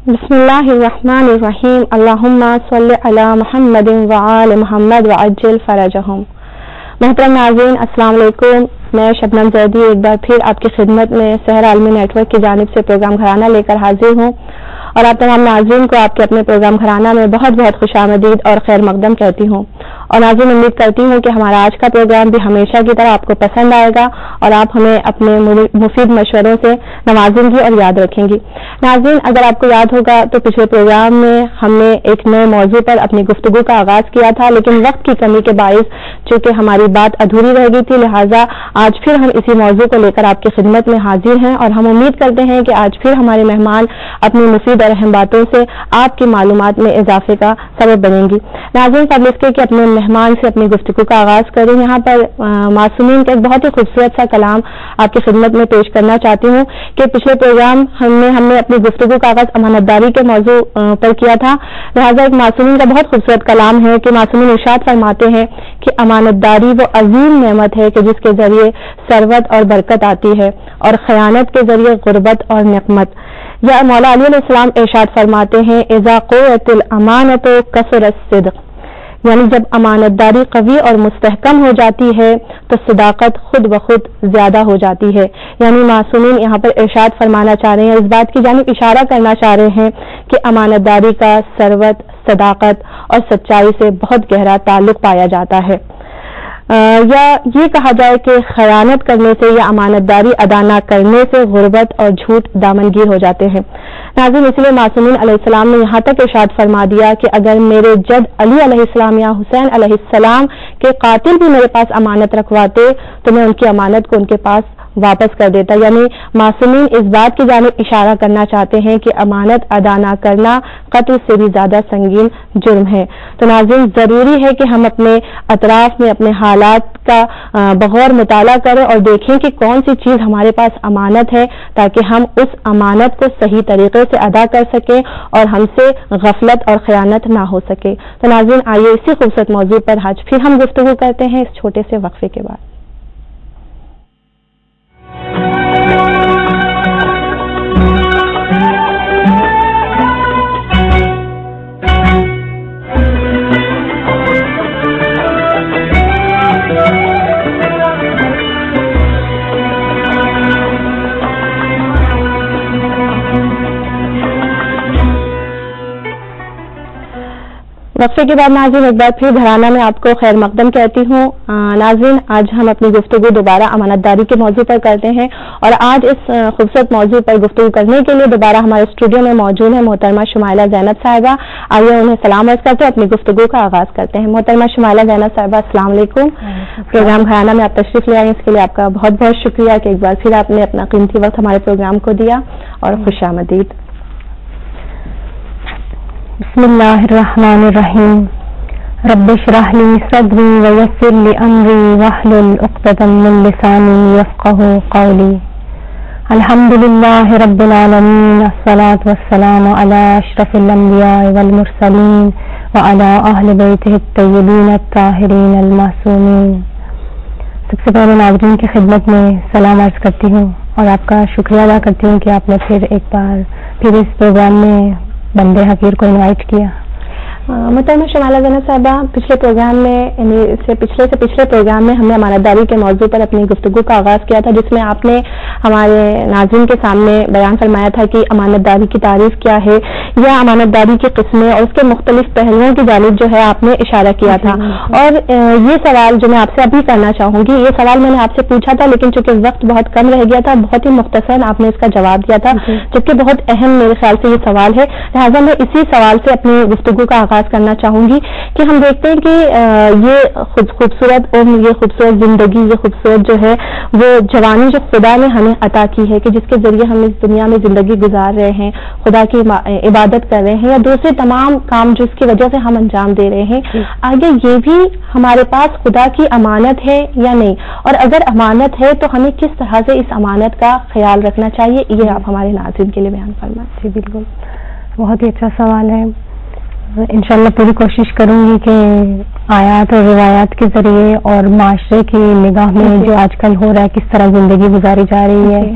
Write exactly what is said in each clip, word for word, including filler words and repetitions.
बिस्मिल्लाहिर्रहमानिर्रहीम अल्लाहुम्मा सल्लि अला मुहम्मदिन व आलि मुहम्मद व अज्जिल फरजहुम। मोहतरम नाज़रीन, अस्सलाम वालेकुम। मैं शबनम ज़ैदी एक बार फिर आपकी खिदमत में सहर आलमी नेटवर्क की जानिब से प्रोग्राम घराना लेकर हाजिर हूँ और आप तमाम नाज़रीन को आपके अपने प्रोग्राम घराना में बहुत बहुत खुशामदीद और खैर मकदम कहती हूँ। और नाज़रीन, उम्मीद करती हूँ कि हमारा आज का प्रोग्राम भी हमेशा की तरह आपको पसंद आएगा और आप हमें अपने मुफीद मशवरों से नवाजेंगी और याद रखेंगी। नाज़रीन, अगर आपको याद होगा तो पिछले प्रोग्राम में हमने एक नए मौजू पर अपनी गुफ्तगू का आगाज किया था, लेकिन वक्त की कमी के बायस चूंकि हमारी बात अधूरी रह गई थी, लिहाजा आज फिर हम इसी मौजू को लेकर आपकी खिदमत में हाजिर हैं और हम उम्मीद करते हैं कि आज फिर हमारे मेहमान अपनी मुफीद और अहम बातों से आपकी मालूमात में इजाफे का सबब बनेंगी। नाज़रीन, सब इसके कि अपने मेहमान से अपनी गुफ्तगू का आगाज करें। यहाँ पर मासूमीन का एक बहुत ही खूबसूरत सा कलाम आपकी खिदमत में पेश करना चाहती हूँ कि पिछले प्रोग्राम हमने हमने अपनी गुफ्तगू का आगाज अमानतदारी के मौजू पर किया था, लिहाजा एक मासूमीन का बहुत खूबसूरत कलाम है कि मासूमीन इरशाद फरमाते हैं कि अमानतदारी वो अजीम नेमत है कि जिसके जरिए सरवत और बरकत आती है और खयानत के जरिए गुर्बत और निकमत। या मौला अली अलैहिस्सलाम इरशाद फरमाते हैं, इज़ा क़ुव्वतिल अमानतु कसरत सिद्क़, यानी जब अमानतदारी कवी और मुस्तहकम हो जाती है तो सदाकत खुद ब खुद ज्यादा हो जाती है। यानी मासूमीन यहाँ पर इरशाद फरमाना चाह रहे हैं, इस बात की जानिब इशारा करना चाह रहे हैं कि अमानतदारी का सरवत, सदाकत और सच्चाई से बहुत गहरा ताल्लुक पाया जाता है। आ, या ये कहा जाए कि खयानत करने से या अमानतदारी अदा न करने से गुर्बत और झूठ दामनगीर हो जाते हैं। नाज़रीन, इसलिए मासूमीन अलैहिस्सलाम ने यहाँ तक इरशाद फरमा दिया कि अगर मेरे जद अली अलैहिस्सलाम या हुसैन अलैहिस्सलाम के कातिल भी मेरे पास अमानत रखवाते तो मैं उनकी अमानत को उनके पास वापस कर देता। यानी मासूमीन इस बात की जानिब इशारा करना चाहते हैं कि अमानत अदा न करना कत्ल से भी ज्यादा संगीन जुर्म है। तो नाज़रीन, जरूरी है कि हम अपने अतराफ में अपने हालात का बगौर मुताला करें और देखें कि कौन सी चीज हमारे पास अमानत है, ताकि हम उस अमानत को सही तरीके से अदा कर सकें और हमसे गफलत और खयानत ना हो सके। तो नाज़रीन, आइए इसी खूबसूरत मौजू पर आज फिर हम गुफ्तगू करते हैं इस छोटे से वक्फे के बाद। वक्फे के बाद नाज़रीन एक बार फिर घराना में आपको खैर मकदम कहती हूँ। नाज़रीन, आज हम अपनी गुफ्तगू दोबारा अमानतदारी के मौजू पर करते हैं और आज इस खूबसूरत मौजू पर गुफ्तगू करने के लिए दोबारा हमारे स्टूडियो में मौजूद है मोहतरमा शुमाइला ज़ैनब साहिबा। आइए उन्हें सलाम अर्ज़ करते हैं, अपनी गुफ्तगू का आगाज करते हैं। मोहतरमा शुमाइला ज़ैनब साहिबा, अस्सलाम वालेकुम। प्रोग्राम घराना में आप तशरीफ ले आए, इसके लिए आपका बहुत बहुत शुक्रिया कि एक बार फिर आपने अपना कीमती वक्त हमारे प्रोग्राम को दिया और खुशामदीद। बिस्मिल्लाहिर्रहमानिर्रहीम। रब्बिश्रह ली सदरी व यस्सिर ली अमरी वहलुल उक़दतम मिन लिसानी यफ़क़हू क़ौली। अल्हम्दुलिल्लाहि रब्बिल आलमीन, अस्सलातु वस्सलामु अला अशरफिल अंबिया वल मुरसलीन व अला अहलि बैतिहि अत्तय्यिबीन अत्ताहिरीन अल मासूमीन। सबसे पहले नाज़रीन की खिदमत में सलाम अर्ज़ करती हूँ और आपका शुक्रिया अदा करती हूँ कि आपने फिर एक बार फिर इस प्रोग्राम में बंदे हकीर को इनवाइट किया। मोहतरमा शुमाइला ज़ैनब साहिबा, पिछले प्रोग्राम में से पिछले से पिछले प्रोग्राम में हमने अमानतदारी के मौजू पर अपनी गुफ्तगू का आगाज किया था, जिसमें आपने हमारे नाज़रीन के सामने बयान फरमाया था कि अमानतदारी की तारीफ क्या है या अमानतदारी की किस्में और उसके मुख्तलिफ पहलुओं की जानिब जो है आपने इशारा किया था। और ये सवाल जो मैं आपसे अभी करना चाहूंगी, ये सवाल मैंने आपसे पूछा था लेकिन चूंकि वक्त बहुत कम रह गया था, बहुत ही मुख्तसर आपने इसका जवाब दिया था, जबकि बहुत अहम मेरे ख्याल से ये सवाल है। लिहाजा मैं इसी सवाल से अपनी गुफ्तगू का आगाज करना चाहूंगी कि हम देखते हैं कि ये खूबसूरत उम्र, ये खूबसूरत जिंदगी, ये खूबसूरत जो है वो जवानी जो खुदा ने हमें अता की है कि जिसके जरिए हम इस दुनिया में जिंदगी गुजार रहे हैं, खुदा की इबादत कर रहे हैं या दूसरे तमाम काम जो इसकी वजह से हम अंजाम दे रहे हैं, आगे ये भी हमारे पास खुदा की अमानत है या नहीं, और अगर अमानत है तो हमें किस तरह से इस अमानत का ख्याल रखना चाहिए, ये आप हमारे नाज़रीन के लिए बयान फरमाएं। जी बिल्कुल, बहुत ही अच्छा सवाल है। इंशाल्लाह पूरी कोशिश करूंगी कि आयात और रिवायात के जरिए और माशरे की निगाह में जो आजकल हो रहा है, किस तरह जिंदगी गुजारी जा रही है,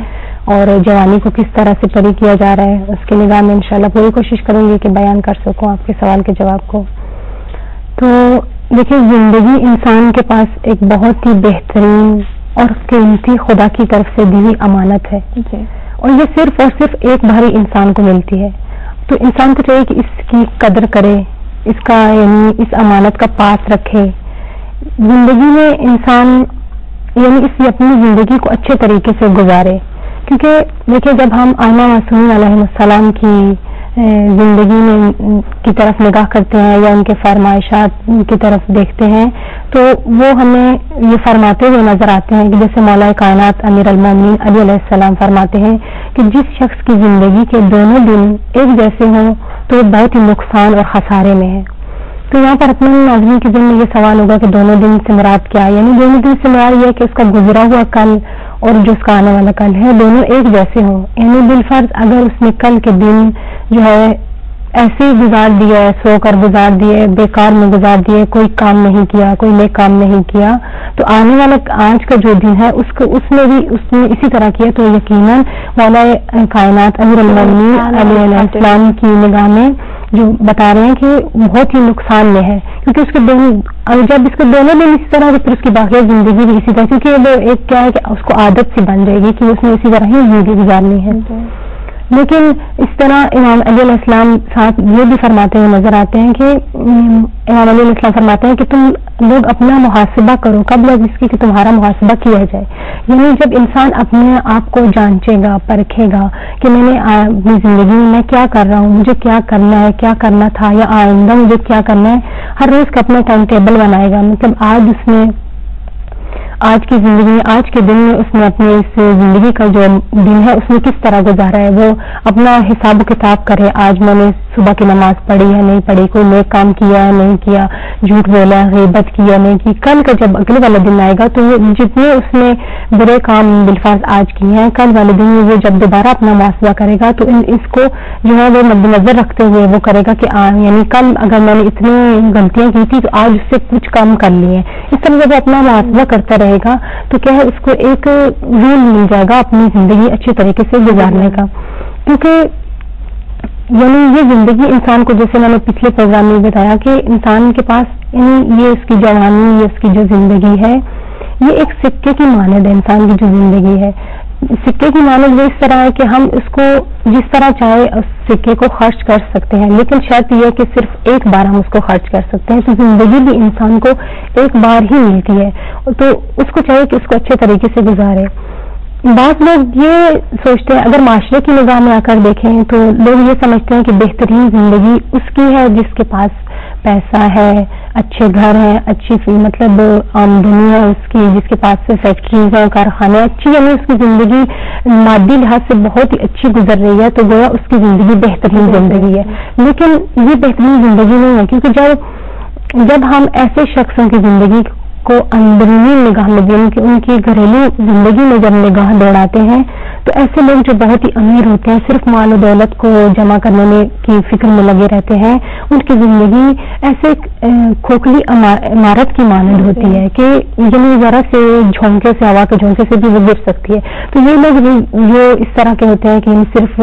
اور جوانی کو کس طرح سے پری کیا جا رہا ہے، اس کی نگاہ میں انشاءاللہ پوری کوشش کروں گی کہ بیان کر سکوں آپ کے سوال کے جواب کو. تو دیکھیے، زندگی انسان کے پاس ایک بہت ہی بہترین اور قیمتی خدا کی طرف سے دی ہوئی امانت ہے، اور یہ صرف اور صرف ایک بار ہی انسان کو ملتی ہے. تو انسان کو چاہیے کہ اس کی قدر کرے، اس کا یعنی اس امانت کا پاس رکھے. زندگی میں انسان یعنی اس اپنی زندگی کو اچھے طریقے سے گزارے، کیونکہ دیکھیں جب ہم آئمہ معصومین علیہ السلام کی زندگی میں کی طرف نگاہ کرتے ہیں یا ان کے فرمائشات کی طرف دیکھتے ہیں تو وہ ہمیں یہ فرماتے ہوئے نظر آتے ہیں کہ جیسے مولا کائنات امیر المومنین علی علیہ السلام فرماتے ہیں کہ جس شخص کی زندگی کے دونوں دن ایک جیسے ہوں تو وہ بہت ہی نقصان اور خسارے میں ہے. تو یہاں پر اپنے ناظرین کے ذہن میں یہ سوال ہوگا کہ دونوں دن سے مراد کیا ہے؟ یعنی دونوں دن سے مراد یہ ہے کہ اس کا گزرا ہوا کل اور جو اس کا آنے والا کل ہے دونوں ایک جیسے ہوں. یعنی بالفرض اگر اس نے کل کے دن جو ہے ایسے ہی گزار دیا ہے، سو کر گزار دیے، بیکار میں گزار دیے، کوئی کام نہیں کیا، کوئی نیک کام نہیں کیا، تو آنے والا آج کا جو دن ہے اس کو اس میں بھی اس نے اسی طرح کیا تو یقیناً مولا کائنات امیر المومنین علیہ السلام کی نگاہ میں جو بتا رہے ہیں کہ بہت ہی نقصان میں ہے، کیونکہ اس کے دونوں جب اس کے دونوں دن اسی طرح پھر اس کی باقی زندگی بھی اسی طرح، کیونکہ وہ ایک کیا ہے کہ اس کو عادت سی بن جائے گی کہ اس نے اسی طرح ہی زندگی گزارنی ہے. لیکن اس طرح امام علی علیہ السلام صاحب یہ بھی فرماتے ہوئے نظر آتے ہیں کہ امام علی علیہ السلام فرماتے ہیں کہ تم لوگ اپنا محاسبہ کرو قبل اب اس کی کہ تمہارا محاسبہ کیا جائے. یعنی جب انسان اپنے آپ کو جانچے گا، پرکھے گا کہ میں نے اپنی زندگی میں کیا کر رہا ہوں، مجھے کیا کرنا ہے، کیا کرنا تھا یا آئندہ مجھے کیا کرنا ہے، ہر روز کا اپنا ٹائم ٹیبل بنائے گا. مطلب آج اس میں آج کی زندگی آج کے دن میں اس نے اپنے اس زندگی کا جو دن ہے اس میں کس طرح گزارا ہے، وہ اپنا حساب و کتاب کرے. آج میں نے صبح کی نماز پڑھی ہے نہیں پڑھی، کوئی نیک کام کیا ہے نہیں کیا، جھوٹ بولا غیبت کیا نہیں کی. کل کا جب اگلے والا دن آئے گا تو وہ جتنے اس نے برے کام بالفرض آج کیے ہیں کل والے دن میں وہ جب دوبارہ اپنا محاسبہ کرے گا تو اس کو جو ہے وہ مد نظر رکھتے ہوئے وہ کرے گا کہ یعنی کل اگر میں نے اتنی غلطیاں کی تھی تو آج اس سے کچھ کم کر لیے. اس طرح جب اپنا محاسبہ کرتا رہے گا تو کیا ہے اس کو ایک رول مل جائے گا اپنی زندگی اچھے طریقے سے گزارنے کا. کیونکہ یعنی یہ زندگی انسان کو، جیسے میں نے پچھلے پروگرام میں بتایا کہ انسان کے پاس یعنی یہ اس کی جوانی، یہ اس کی جو زندگی ہے یہ ایک سکے کی مانند ہے. انسان کی جو زندگی ہے سکے کی مانند وہ اس طرح ہے کہ ہم اس کو جس طرح چاہے اس سکے کو خرچ کر سکتے ہیں، لیکن شرط یہ ہے کہ صرف ایک بار ہم اس کو خرچ کر سکتے ہیں. تو زندگی بھی انسان کو ایک بار ہی ملتی ہے تو اس کو چاہیے کہ اس کو اچھے طریقے سے گزارے. بعض لوگ یہ سوچتے ہیں، اگر معاشرے کی نگاہ میں آ کر دیکھیں تو لوگ یہ سمجھتے ہیں کہ بہترین زندگی اس کی ہے جس کے پاس پیسہ ہے، اچھے گھر ہیں، اچھی مطلب آمدنی ہے اس کی، جس کے پاس سے فیکٹریز ہیں، کارخانے اچھی، یعنی اس کی زندگی مادی لحاظ سے بہت ہی اچھی گزر رہی ہے تو گویا اس کی زندگی بہترین زندگی ہے. لیکن یہ بہترین زندگی نہیں ہے، کیونکہ جب جب ہم ایسے شخصوں کی زندگی کو اندرونی نگاہ میں ان کی ان کی گھریلو زندگی میں جب نگاہ دوڑاتے ہیں تو ایسے لوگ جو بہت ہی امیر ہوتے ہیں، صرف مال و دولت کو جمع کرنے میں کی فکر میں لگے رہتے ہیں، ان کی زندگی ایسے کھوکھلی عمارت کی مانند ہوتی ہے کہ یعنی ذرا سے جھونکے سے، ہوا کے جھونکے سے بھی وہ گر سکتی ہے. تو یہ لوگ جو اس طرح کے ہوتے ہیں کہ صرف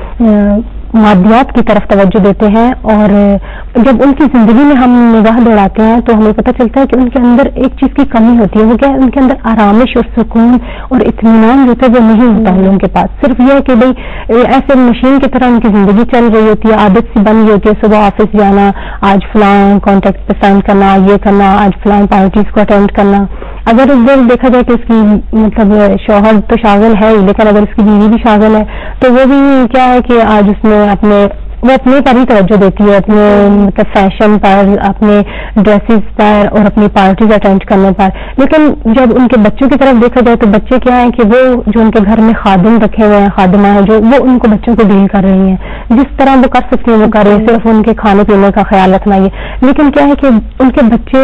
مادیات کی طرف توجہ دیتے ہیں، اور جب ان کی زندگی میں ہم نگاہ دوڑاتے ہیں تو ہمیں پتہ چلتا ہے کہ ان کے اندر ایک چیز کی کمی ہوتی ہے. وہ کیا ہے؟ ان کے اندر آرامش اور سکون اور اطمینان جو ہے وہ نہیں ہوتا ان لوگوں کے پاس. صرف یہ ہے کہ بھائی ایسے مشین کی طرح ان کی زندگی چل رہی ہوتی ہے، عادت سی بن گئی ہوتی ہے، صبح آفس جانا، آج فلاں کانٹیکٹ پہ سائن کرنا، یہ کرنا، آج فلاں پارٹیز کو اٹینڈ کرنا. اگر ادھر دیکھا جائے کہ اس کی مطلب شوہر تو شاغل ہے ہی، لیکن اگر اس کی بیوی بھی شاغل ہے تو وہ بھی کیا ہے کہ آج اس میں اپنے وہ اپنے پر ہی توجہ دیتی ہے، اپنے مطلب فیشن پر، اپنے ڈریسز پر اور اپنی پارٹیز اٹینڈ کرنے پر. لیکن جب ان کے بچوں کی طرف دیکھا جائے تو بچے کیا ہیں کہ وہ جو ان کے گھر میں خادم رکھے ہوئے ہیں، خادمہ ہیں جو وہ ان کو بچوں کو ڈیل کر رہی ہیں، جس طرح وہ کر سکتی ہیں وہ کر رہے ہیں، صرف ان کے کھانے پینے کا خیال رکھنا. یہ لیکن کیا ہے کہ ان کے بچے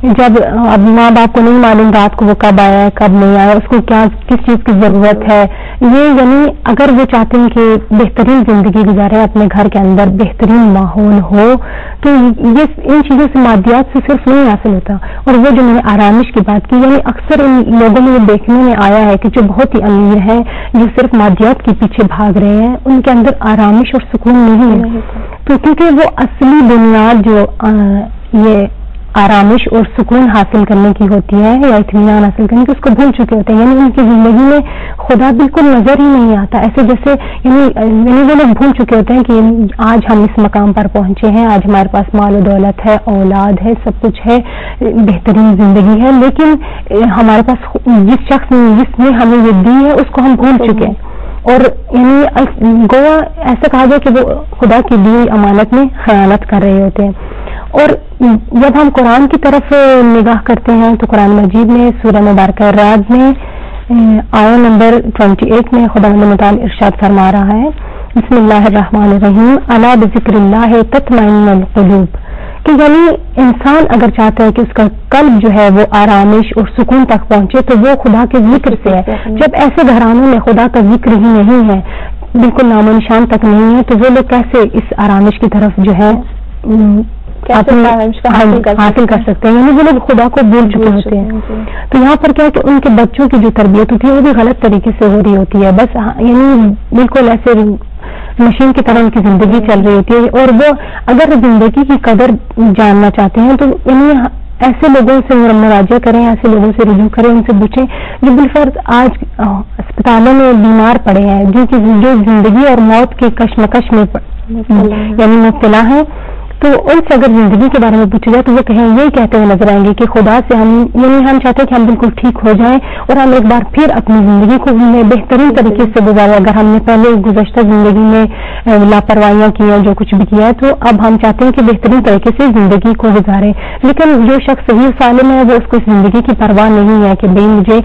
جب اب ماں باپ کو نہیں معلوم رات کو وہ کب آیا ہے کب نہیں آیا, اس کو کیا کس چیز کی ضرورت ہے, یہ یعنی اگر وہ چاہتے ہیں کہ بہترین زندگی گزارے اپنے گھر کے اندر بہترین ماحول ہو, تو یہ ان چیزوں سے مادیات سے صرف نہیں حاصل ہوتا. اور وہ جو میں نے آرامش کی بات کی, یعنی اکثر ان لوگوں میں یہ دیکھنے میں آیا ہے کہ جو بہت ہی امیر ہیں, جو صرف مادیات کے پیچھے بھاگ رہے ہیں, ان کے اندر آرامش اور سکون نہیں ہے. تو کیونکہ وہ اصلی بنیاد جو یہ آرامش اور سکون حاصل کرنے کی ہوتی ہے یا اطمینان حاصل کرنے کی, اس کو بھول چکے ہوتے ہیں. یعنی ان کی زندگی میں خدا بالکل نظر ہی نہیں آتا, ایسے جیسے یعنی یعنی وہ لوگ بھول چکے ہوتے ہیں کہ آج ہم اس مقام پر پہنچے ہیں, آج ہمارے پاس مال و دولت ہے, اولاد ہے, سب کچھ ہے, بہترین زندگی ہے, لیکن ہمارے پاس جس شخص نے جس نے ہمیں یہ دی ہے اس کو ہم بھول چکے ہیں. اور یعنی گویا ایسا کہا جائے کہ وہ خدا کی دی امانت میں خیانت کر رہے ہوتے ہیں. اور جب ہم قرآن کی طرف نگاہ کرتے ہیں تو قرآن مجید میں سورہ مبارکہ رعد میں آیہ نمبر اٹھائیس میں خداوند متعال ارشاد فرما رہا ہے, بسم اللہ الرحمن الرحیم, الا بذکر اللہ تطمئن القلوب, کہ یعنی انسان اگر چاہتا ہے کہ اس کا قلب جو ہے وہ آرامش اور سکون تک پہنچے تو وہ خدا کے ذکر سے ہے. جب ایسے گھرانوں میں خدا کا ذکر ہی نہیں ہے, بالکل نام و نشان تک نہیں ہے, تو وہ لوگ کیسے اس آرامش کی طرف جو ہے حاصل کر سکتے ہیں. یعنی وہ لوگ خدا کو بھول چکے ہوتے ہیں. تو یہاں پر کیا ہے کہ ان کے بچوں کی جو تربیت ہوتی ہے وہ بھی غلط طریقے سے ہو رہی ہوتی ہے, بس یعنی بالکل ایسے مشین کی طرح ان کی زندگی چل رہی ہوتی ہے. اور وہ اگر زندگی کی قدر جاننا چاہتے ہیں تو یعنی ایسے لوگوں سے مراجعہ کریں, ایسے لوگوں سے رجوع کریں, ان سے پوچھیں جو بالفرض آج اسپتالوں میں بیمار پڑے ہیں, جو کہ جو زندگی اور موت کے کشمکش میں یعنی مبتلا ہیں. تو ان سے اگر زندگی کے بارے میں پوچھا جائے تو وہ کہیں یہی کہتے ہوئے نظر آئیں گے کہ خدا سے ہم یعنی ہم چاہتے ہیں کہ ہم بالکل ٹھیک ہو جائیں اور ہم ایک بار پھر اپنی زندگی کو بہترین طریقے سے گزاریں. اگر ہم نے پہلے گزشتہ زندگی میں لاپرواہیاں کی ہیں, جو کچھ بھی کیا ہے, تو اب ہم چاہتے ہیں کہ بہترین طریقے سے زندگی کو گزاریں. لیکن جو شخص صحیح سالم ہے وہ اس کو اس زندگی کی پرواہ نہیں ہے کہ بھئی مجھے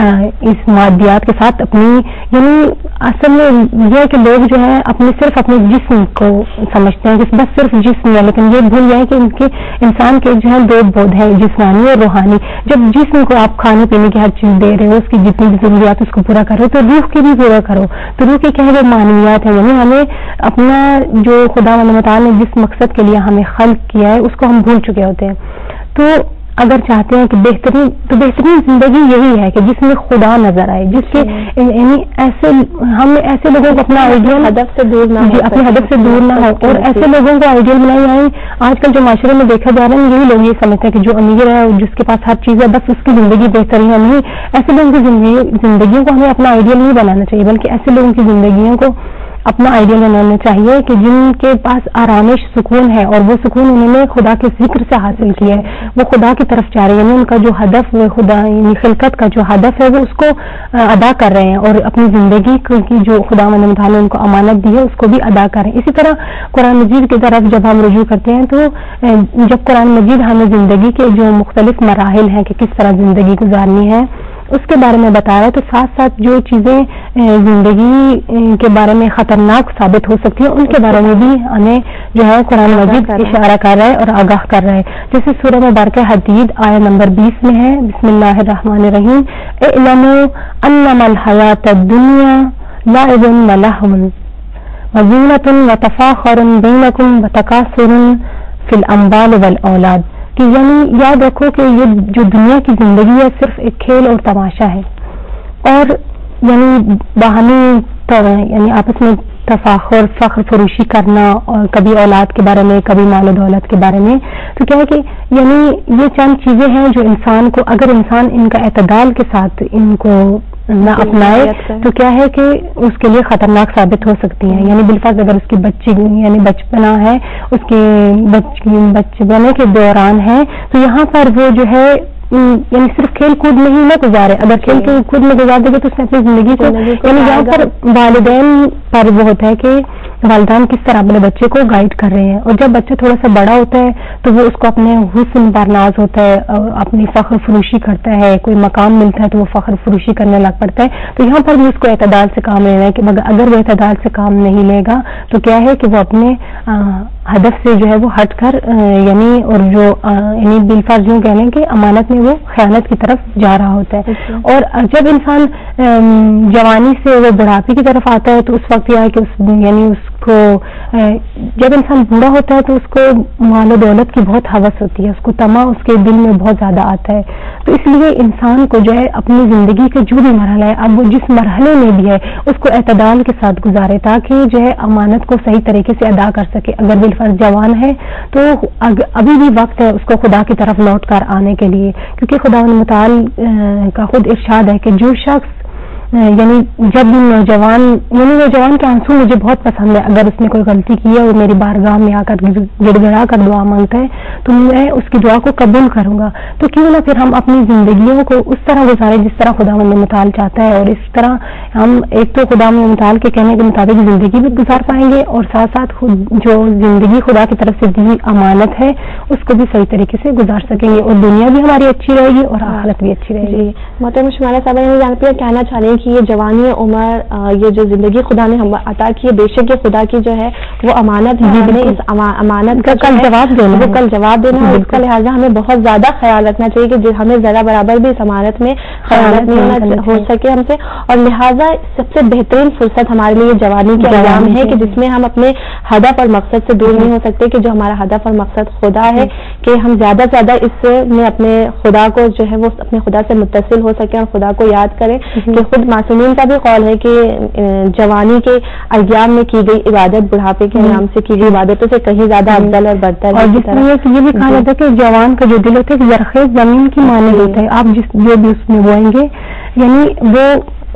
اس مادیات کے ساتھ اپنی یعنی اصل میں یہ ہے کہ لوگ جو ہے اپنے صرف اپنے جسم کو سمجھتے ہیں کہ بس صرف جسم ہے, لیکن یہ بھول جائے کہ ان کے انسان کے جو ہے دو بود ہے, جسمانی اور روحانی. جب جسم کو آپ کھانے پینے کی ہر چیز دے رہے ہو, اس کی جتنی بھی ضروریات اس کو پورا کرو, تو روح کی بھی پورا کرو. تو روح کی کیا ہے وہ معنویات ہے, یعنی ہمیں اپنا جو خدا متعال نے جس مقصد کے لیے ہمیں خلق کیا ہے اس کو ہم بھول چکے ہوتے ہیں. تو اگر چاہتے ہیں کہ بہترین تو بہترین زندگی یہی ہے کہ جس میں خدا نظر آئے, جس کے یعنی ایسے ہم ایسے لوگوں کو اپنا آئیڈیل ہدف سے دور نہ جی اپنے ہدف سے دور نہ ہو, اور ایسے لوگوں کو آئیڈیل بنائی جائیں. آج کل جو معاشرے میں دیکھا جا رہا ہے یہی لوگ یہ سمجھتے ہیں کہ جو امیر ہے جس کے پاس ہر چیز ہے بس اس کی زندگی بہترین ہے. نہیں, ایسے لوگوں کی زندگی زندگیوں کو ہمیں اپنا آئیڈیل نہیں بنانا چاہیے, بلکہ ایسے لوگوں کی زندگیوں کو اپنا آئیڈیل بنانا چاہیے کہ جن کے پاس آرامش سکون ہے, اور وہ سکون انہوں نے خدا کے ذکر سے حاصل کیا ہے, وہ خدا کی طرف جا رہے ہیں. یعنی ان کا جو ہدف خدا یعنی خلقت کا جو ہدف ہے وہ اس کو ادا کر رہے ہیں, اور اپنی زندگی کی جو خدا متعال نے ان کو امانت دی ہے اس کو بھی ادا کر رہے ہیں. اسی طرح قرآن مجید کی طرف جب ہم رجوع کرتے ہیں تو جب قرآن مجید ہمیں زندگی کے جو مختلف مراحل ہیں کہ کس طرح زندگی گزارنی ہے اس کے بارے میں بتا رہا ہے, تو ساتھ ساتھ جو چیزیں زندگی کے بارے میں خطرناک ثابت ہو سکتی ہیں ان کے بارے میں بھی ہمیں جو ہے قرآن مجید اشارہ کر رہا ہے اور آگاہ کر رہا ہے. جیسے سورہ مبارکہ حدید آیہ نمبر بیس میں ہے, بسم اللہ الرحمن الرحیم, اعلموا انما الحیات الدنیا لعب و لہو وزینۃ وتفاخر بینکم وتکاثر فی الاموال والاولاد, کہ یعنی یاد رکھو کہ یہ جو دنیا کی زندگی ہے صرف ایک کھیل اور تماشا ہے, اور یعنی باہمی یعنی آپس میں تفاخر فخر فروشی کرنا, اور کبھی اولاد کے بارے میں کبھی مال و دولت کے بارے میں. تو کیا ہے کہ یعنی یہ چند چیزیں ہیں جو انسان کو اگر انسان ان کا اعتدال کے ساتھ ان کو نہ اپنائے تو کیا ہے کہ اس کے لیے خطرناک ثابت ہو سکتی ہیں. یعنی بالفرض اگر اس کی بچی یعنی بچپنا ہے, اس کے بچپنے کے دوران ہے, تو یہاں پر وہ جو ہے یعنی صرف کھیل کود میں ہی نہ گزارے. اگر کھیل کود میں گزار دے گا تو اس نے اپنی زندگی کو یعنی یہاں پر والدین پر وہ ہوتا ہے کہ والدین کس طرح اپنے بچے کو گائیڈ کر رہے ہیں, اور جب بچہ تھوڑا سا بڑا ہوتا ہے تو وہ اس کو اپنے حسن پر ناز ہوتا ہے, اپنی فخر فروشی کرتا ہے, کوئی مقام ملتا ہے تو وہ فخر فروشی کرنے لگ پڑتا ہے. تو یہاں پر بھی اس کو اعتدال سے کام لینا ہے کہ اگر وہ اعتدال سے کام نہیں لے گا تو کیا ہے کہ وہ اپنے ہدف سے جو ہے وہ ہٹ کر یعنی اور جو یعنی بالفرض یوں کہہ لیں کہ امانت میں وہ خیانت کی طرف جا رہا ہوتا ہے. اور جب انسان جوانی سے وہ بڑھاپے کی طرف آتا ہے تو اس وقت یہ ہے کہ اس یعنی اس کو جب انسان بوڑھا ہوتا ہے تو اس کو مال و دولت کی بہت ہوس ہوتی ہے, اس کو طمع اس کے دل میں بہت زیادہ آتا ہے. تو اس لیے انسان کو جو ہے اپنی زندگی کا جو بھی مرحلہ ہے اب وہ جس مرحلے میں بھی ہے اس کو اعتدال کے ساتھ گزارے تاکہ جو ہے امانت کو صحیح طریقے سے ادا کر سکے. اگر بالفرض جوان ہے تو ابھی بھی وقت ہے اس کو خدا کی طرف لوٹ کر آنے کے لیے, کیونکہ خدا متعال کا خود ارشاد ہے کہ جو شخص یعنی جب بھی نوجوان یعنی نوجوان کے آنسو مجھے بہت پسند ہے, اگر اس نے کوئی غلطی کی ہے اور میری بارگاہ میں آ کر گڑ گڑا کر دعا مانگتا ہے تو میں اس کی دعا کو قبول کروں گا. تو کیوں نہ پھر ہم اپنی زندگیوں کو اس طرح گزاریں جس طرح خدا متعال چاہتا ہے, اور اس طرح ہم ایک تو خدا متعال کے کہنے کے مطابق زندگی بھی گزار پائیں گے اور ساتھ ساتھ خود جو زندگی خدا کی طرف سے دی امانت ہے اس کو بھی صحیح طریقے سے گزار سکیں گے, اور دنیا بھی ہماری اچھی رہے گی اور آخرت بھی اچھی رہے گی. محترمہ شمائلہ صاحبہ یہ جانتے ہیں کہنا چاہ رہی ہیں کہ یہ جوانی عمر یہ جو زندگی خدا نے ہم عطا کی ہے بے شک یہ خدا کی جو ہے وہ امانت ہے, ہمیں اس امانت کا کل جواب دینا وہ کل جواب دینا ہے. اس کا لہٰذا ہمیں بہت زیادہ خیال رکھنا چاہیے کہ ہمیں ذرا برابر بھی اس امانت میں خیانت نہیں ہو سکے ہم سے, اور لہٰذا سب سے بہترین فرصت ہمارے لیے جوانی کے ایام ہے کہ جس میں ہم اپنے ہدف اور مقصد سے دور نہیں ہو سکتے, کہ جو ہمارا ہدف اور مقصد خدا ہے کہ ہم زیادہ سے زیادہ اس میں اپنے خدا کو جو ہے وہ اپنے خدا سے متصل ہو سکیں اور خدا کو یاد کریں. کہ خود معصومین کا بھی قول ہے کہ جوانی کے ایام میں کی گئی عبادت بڑھاپے کے نام سے کی گئی عبادتوں سے کہیں زیادہ افضل اور برتر ہے. اور جس میں یہ بھی کہا جاتا ہے کہ جوان کا جو دل ہوتا ہے زرخیز زمین کی مانند ہوتا ہے, آپ جس جو بھی اس میں بوئیں گے یعنی وہ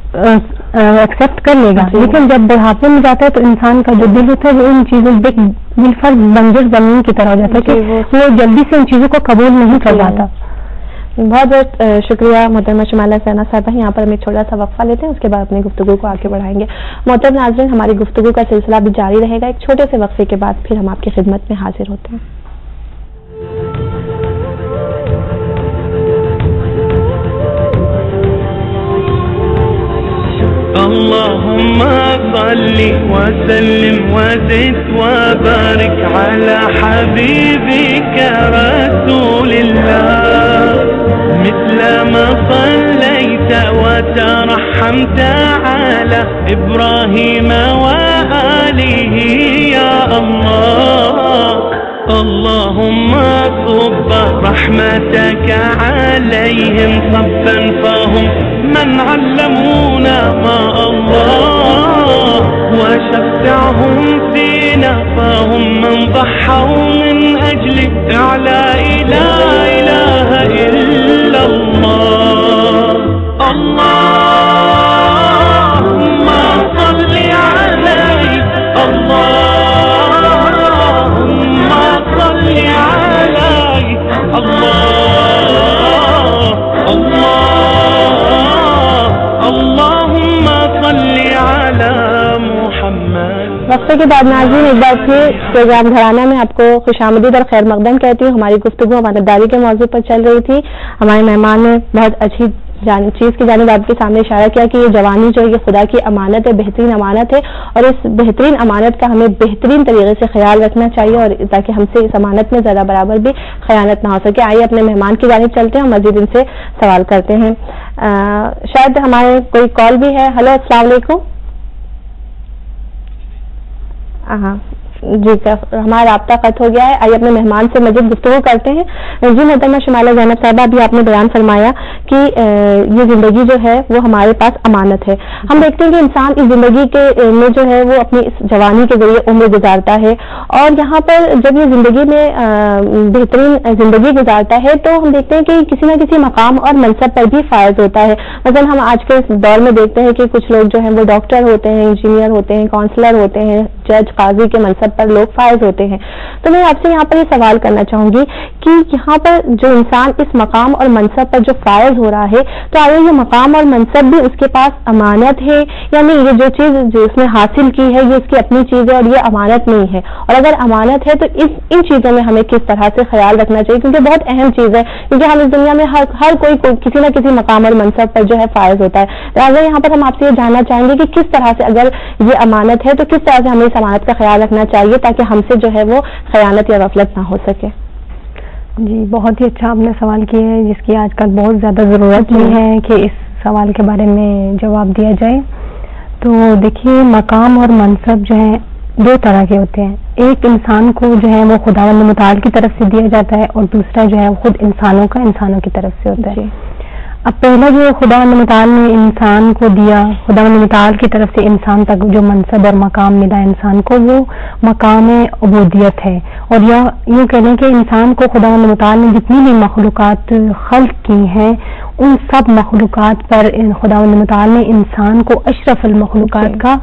ایکسپٹ کر لے گا, لیکن جب بڑھاپے میں جاتا ہے تو انسان کا جو دل ہوتا ہے وہ ان چیزوں بالفرض بنجر زمین کی طرح ہو جاتا ہے کہ وہ جلدی سے ان چیزوں کو قبول نہیں کر پاتا. بہت بہت شکریہ محترمہ شمائلہ سہنا صاحبہ. یہاں پر ہم ایک چھوٹا سا وقفہ لیتے ہیں, اس کے بعد اپنی گفتگو کو آگے بڑھائیں گے. محترم ناظرین, ہماری گفتگو کا سلسلہ بھی جاری رہے گا. ایک چھوٹے سے وقفے کے بعد پھر ہم آپ کی خدمت میں حاضر ہوتے ہیں. اللهم صل وسلم وزد وبارك على حبيبك رسول الله مثل ما صليت وترحمت على إبراهيم وآله يا الله. اللهم صب رحمتك عليهم صبا فهم من علمونا ما الله وشفعهم فينا فهم من ضحوا من أجل إعلاء لا إله إلا الله. اللهم صل عليه اللهم صل عليه الله الله اللهم صل على محمد. وقفے کے بعد ناظرین ایک بار پھر پروگرام گھرانہ میں آپ کو خوش آمدید اور خیر مقدم کہتی ہوں. ہماری گفتگو امانتداری کے موضوع پر چل رہی تھی. ہمارے مہمان نے بہت اچھی چیز کی جانب آپ کے سامنے اشارہ کیا کہ یہ جوانی جو ہے یہ خدا کی امانت ہے, بہترین امانت ہے, اور اس بہترین امانت کا ہمیں بہترین طریقے سے خیال رکھنا چاہیے اور تاکہ ہم سے اس امانت میں ذرا برابر بھی خیانت نہ ہو سکے. آئیے اپنے مہمان کی جانب چلتے ہیں اور مزید ان سے سوال کرتے ہیں. شاید ہمارے کوئی کال بھی ہے. ہلو, السلام علیکم. ہاں جی سر, ہمارا رابطہ قطع ہو گیا ہے. آئیے اپنے مہمان سے مزید گفتگو کرتے ہیں. جی محترمہ شمائلہ زینب صاحبہ, ابھی آپ نے بیان فرمایا کہ یہ زندگی جو ہے وہ ہمارے پاس امانت ہے. ہم دیکھتے ہیں کہ انسان اس زندگی کے میں جو ہے وہ اپنی اس جوانی کے ذریعے عمر گزارتا ہے, اور یہاں پر جب یہ زندگی میں بہترین زندگی گزارتا ہے تو ہم دیکھتے ہیں کہ کسی نہ کسی مقام اور منصب پر بھی فائز ہوتا ہے. مثلا ہم آج کے دور میں دیکھتے ہیں کہ کچھ لوگ جو ہیں وہ ڈاکٹر ہوتے ہیں, انجینئر ہوتے ہیں, کاؤنسلر ہوتے ہیں, جج قاضی کے منصب پر لوگ فائز ہوتے ہیں. تو میں آپ سے یہاں پر یہ سوال کرنا چاہوں گی کہ یہاں پر جو انسان اس مقام اور منصب پر جو فائز ہو رہا ہے تو آیا یہ مقام اور منصب بھی اس کے پاس امانت ہے, یعنی یہ جو چیز جو اس نے حاصل کی ہے یہ اس کی اپنی چیز ہے اور یہ امانت نہیں ہے؟ اور اگر امانت ہے تو اس ان چیزوں میں ہمیں کس طرح سے خیال رکھنا چاہیے, کیونکہ بہت اہم چیز ہے, کیونکہ ہم اس دنیا میں ہر ہر کوئی کسی نہ کسی مقام اور منصب پر جو ہے فائز ہوتا ہے. لہٰذا یہاں پر ہم آپ سے یہ جاننا چاہیں گے کہ کس طرح سے اگر یہ امانت ہے تو کس طرح سے ہمیں اس امانت کا خیال رکھنا چاہیے تاکہ ہم سے جو ہے وہ خیانت یا غفلت نہ ہو سکے؟ جی بہت ہی اچھا آپ نے سوال کیا ہے، جس کی آج کل بہت زیادہ ضرورت بھی ہے کہ اس سوال کے بارے میں جواب دیا جائے. تو دیکھیے مقام اور منصب جو ہے دو طرح کے ہوتے ہیں. ایک انسان کو جو ہے وہ خداوند متعال کی طرف سے دیا جاتا ہے اور دوسرا جو ہے خود انسانوں کا انسانوں کی طرف سے ہوتا ہے. اب پہلا جو خداوند متعال نے انسان کو دیا، خداوند متعال کی طرف سے انسان تک جو منصب اور مقام ملا انسان کو، وہ مقام عبودیت ہے. اور یا یوں کہہ لیں کہ انسان کو خداوند متعال نے جتنی بھی مخلوقات خلق کی ہیں ان سب مخلوقات پر خداوند متعال نے انسان کو اشرف المخلوقات کا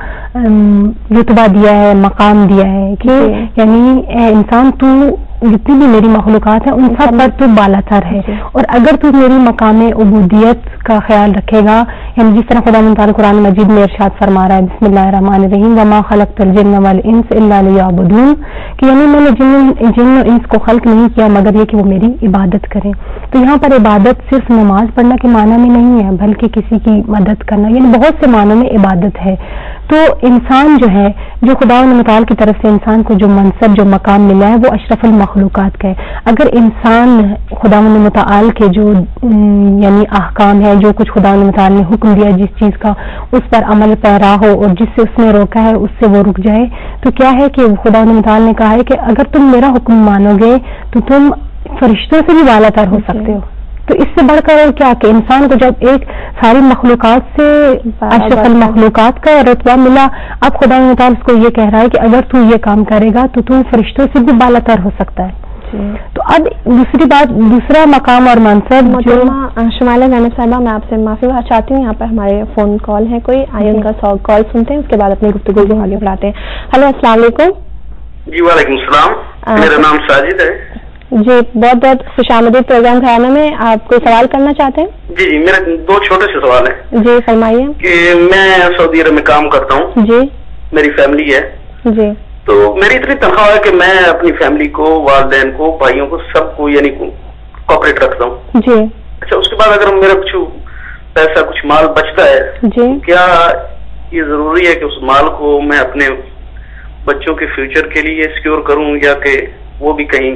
رتبہ دیا ہے، مقام دیا ہے کہ یعنی اے انسان تو جتنی بھی میری مخلوقات ہیں ان سب پر تو بالا تر ہے، اور اگر تو میری مقام عبودیت کا خیال رکھے گا، یعنی جس طرح خدا تعالیٰ قرآن مجید میں ارشاد فرما رہا ہے بسم اللہ الرحمن الرحیم وما خلقت الجن والانس الا لیعبدون، کہ یعنی میں نے جن جن و انس کو خلق نہیں کیا مگر یہ کہ وہ میری عبادت کریں. تو یہاں پر عبادت صرف نماز پڑھنا کے معنی میں نہیں ہے بلکہ کسی کی مدد کرنا، یعنی بہت سے معنوں میں عبادت ہے. تو انسان جو ہے جو خدا متعال کی طرف سے انسان کو جو منصب جو مقام ملا ہے وہ اشرف المخلوقات کا ہے. اگر انسان خدا متعال کے جو یعنی احکام ہے، جو کچھ خدا متعال نے حکم دیا جس چیز کا، اس پر عمل پیرا ہو اور جس سے اس نے روکا ہے اس سے وہ رک جائے، تو کیا ہے کہ خدا متعال نے کہا ہے کہ اگر تم میرا حکم مانو گے تو تم فرشتوں سے بھی بالا تر ہو سکتے ہو. تو اس سے بڑھ کر اور کیا کہ انسان کو جب ایک ساری مخلوقات سے اشرف المخلوقات کا رتبہ ملا، اب خدا متعال اس کو یہ کہہ رہا ہے کہ اگر تو یہ کام کرے گا تو تو فرشتوں سے بھی بالا تر ہو سکتا ہے. تو اب دوسری بات، دوسرا مقام اور منصب جو شمائلہ زینب صاحبہ، میں آپ سے معافی چاہتی ہوں، یہاں پر ہمارے فون کال ہے کوئی، آئیے ان کا کال سنتے ہیں، اس کے بعد اپنی گفتگو کو آگے بڑھاتے ہیں. ہلو السلام علیکم. جی وعلیکم السلام، میرا نام ساجد ہے. جی بہت بہت خوش آمدید پروگرام گھرانے میں. آپ کوئی سوال کرنا چاہتے ہیں؟ جی جی میرے دو چھوٹے سے سوال ہیں. جی فرمائیے. کہ میں سعودی عرب میں کام کرتا ہوں. جی. میری فیملی ہے. جی. تو میری اتنی تنخواہ ہے کہ میں اپنی فیملی کو، والدین کو، بھائیوں کو، سب کو یعنی کوپریٹ رکھتا ہوں. جی. اچھا اس کے بعد اگر میرا کچھ پیسہ کچھ مال بچتا ہے، جی، کیا یہ ضروری ہے کہ اس مال کو میں اپنے بچوں کے فیوچر کے لیے سیکیور کروں، یا کہ وہ بھی کہیں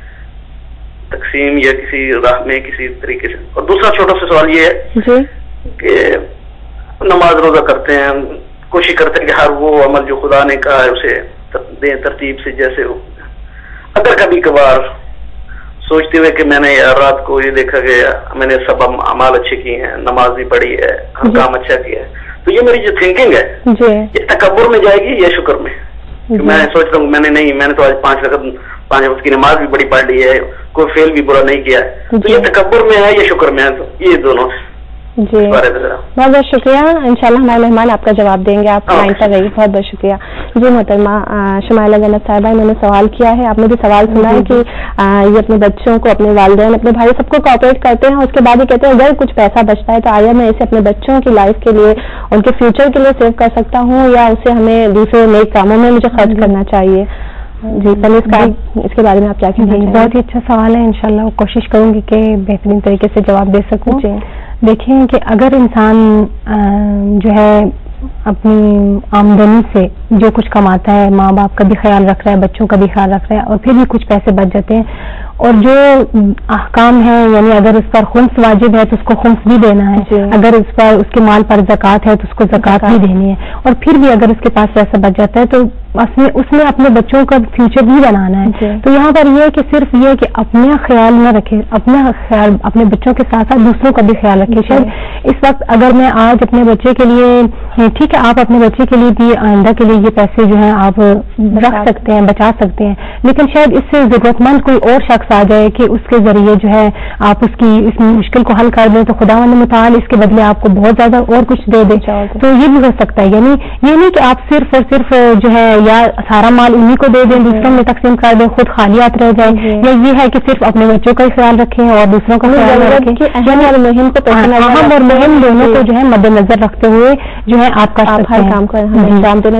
تقسیم یا کسی راہ میں کسی طریقے سے؟ اور دوسرا چھوٹا سا سوال یہ ہے جی کہ نماز روزہ کرتے ہیں، کوشش کرتے ہیں کہ ہر وہ عمل جو خدا نے کہا ہے اسے دیں ترتیب سے جیسے ہو. اگر کبھی کبھار سوچتے ہوئے کہ میں نے رات کو یہ دیکھا گیا میں نے سب اعمال اچھے کیے ہیں، نماز بھی پڑھی ہے، ہر کام اچھا کیا ہے، تو یہ میری جو تھنکنگ ہے یہ تکبر میں جائے گی یا شکر میں؟ میں سوچ رہا ہوں میں نے نہیں میں نے تو آج پانچ رکعت پانچ وقت کی نماز بھی بڑی پڑھ لی ہے، کوئی فیل بھی برا نہیں کیا ہے، تو یہ تکبر میں ہے یا شکر میں ہے؟ تو یہ دونوں جی بہت بہت شکریہ. انشاءاللہ ہمارے مہمان آپ کا جواب دیں گے. آپ لائن پر رہیے. بہت بہت شکریہ. جی محترمہ شمائلہ زینب صاحبہ، انہوں نے سوال کیا ہے، آپ نے بھی سوال سنا ہے کہ یہ اپنے بچوں کو، اپنے والدین، اپنے بھائی سب کو کوآپریٹ کرتے ہیں، اس کے بعد یہ کہتے ہیں اگر کچھ پیسہ بچتا ہے تو آیا میں اسے اپنے بچوں کی لائف کے لیے، ان کے فیوچر کے لیے سیو کر سکتا ہوں، یا اسے ہمیں دوسرے نیک کاموں میں مجھے خرچ کرنا چاہیے؟ جی پہلے اس کا اس کے بارے میں آپ کیا کہنا چاہیں گے؟ بہت ہی اچھا سوال ہے. انشاءاللہ کوشش کروں گی کہ بہترین طریقے سے جواب دے سکوں. جی دیکھیں کہ اگر انسان جو ہے اپنی آمدنی سے جو کچھ کماتا ہے، ماں باپ کا بھی خیال رکھ رہا ہے، بچوں کا بھی خیال رکھ رہا ہے، اور پھر بھی کچھ پیسے بچ جاتے ہیں، اور جو احکام ہے یعنی اگر اس پر خمس واجب ہے تو اس کو خمس بھی دینا ہے، جی. اگر اس پر اس کے مال پر زکوٰۃ ہے تو اس کو زکوٰۃ بھی دینی ہے، اور پھر بھی اگر اس کے پاس پیسہ بچ جاتا ہے تو اس میں اپنے بچوں کا فیوچر بھی بنانا ہے. جی. تو یہاں پر یہ کہ صرف یہ کہ اپنا خیال نہ رکھے، اپنا خیال اپنے بچوں کے ساتھ ساتھ دوسروں کا بھی خیال رکھے. شاید اس وقت اگر میں آج اپنے بچے کے لیے، ٹھیک ہے آپ اپنے بچے کے لیے بھی آئندہ کے لیے یہ پیسے جو ہیں آپ رکھ سکتے ہیں، بچا سکتے ہیں، لیکن شاید اس سے ضرورت مند کوئی اور شخص آ جائے کہ اس کے ذریعے جو ہے آپ اس کی اس مشکل کو حل کر دیں، تو خداوند متعال اس کے بدلے آپ کو بہت زیادہ اور کچھ دے دے. تو یہ بھی ہو سکتا ہے. یعنی یہ نہیں کہ آپ صرف اور صرف جو ہے یا سارا مال انہیں کو دے دیں، دوسروں میں تقسیم کر دیں، خود خالی ہاتھ رہ جائیں، یا یہ ہے کہ صرف اپنے بچوں کا ہی خیال رکھیں اور دوسروں کا خیال رکھیں. اہم اور مہم کو مہم دونوں کو جو ہے مد نظر رکھتے ہوئے جو ہے آپ کا ہر کام کو انجام دینا چاہیے.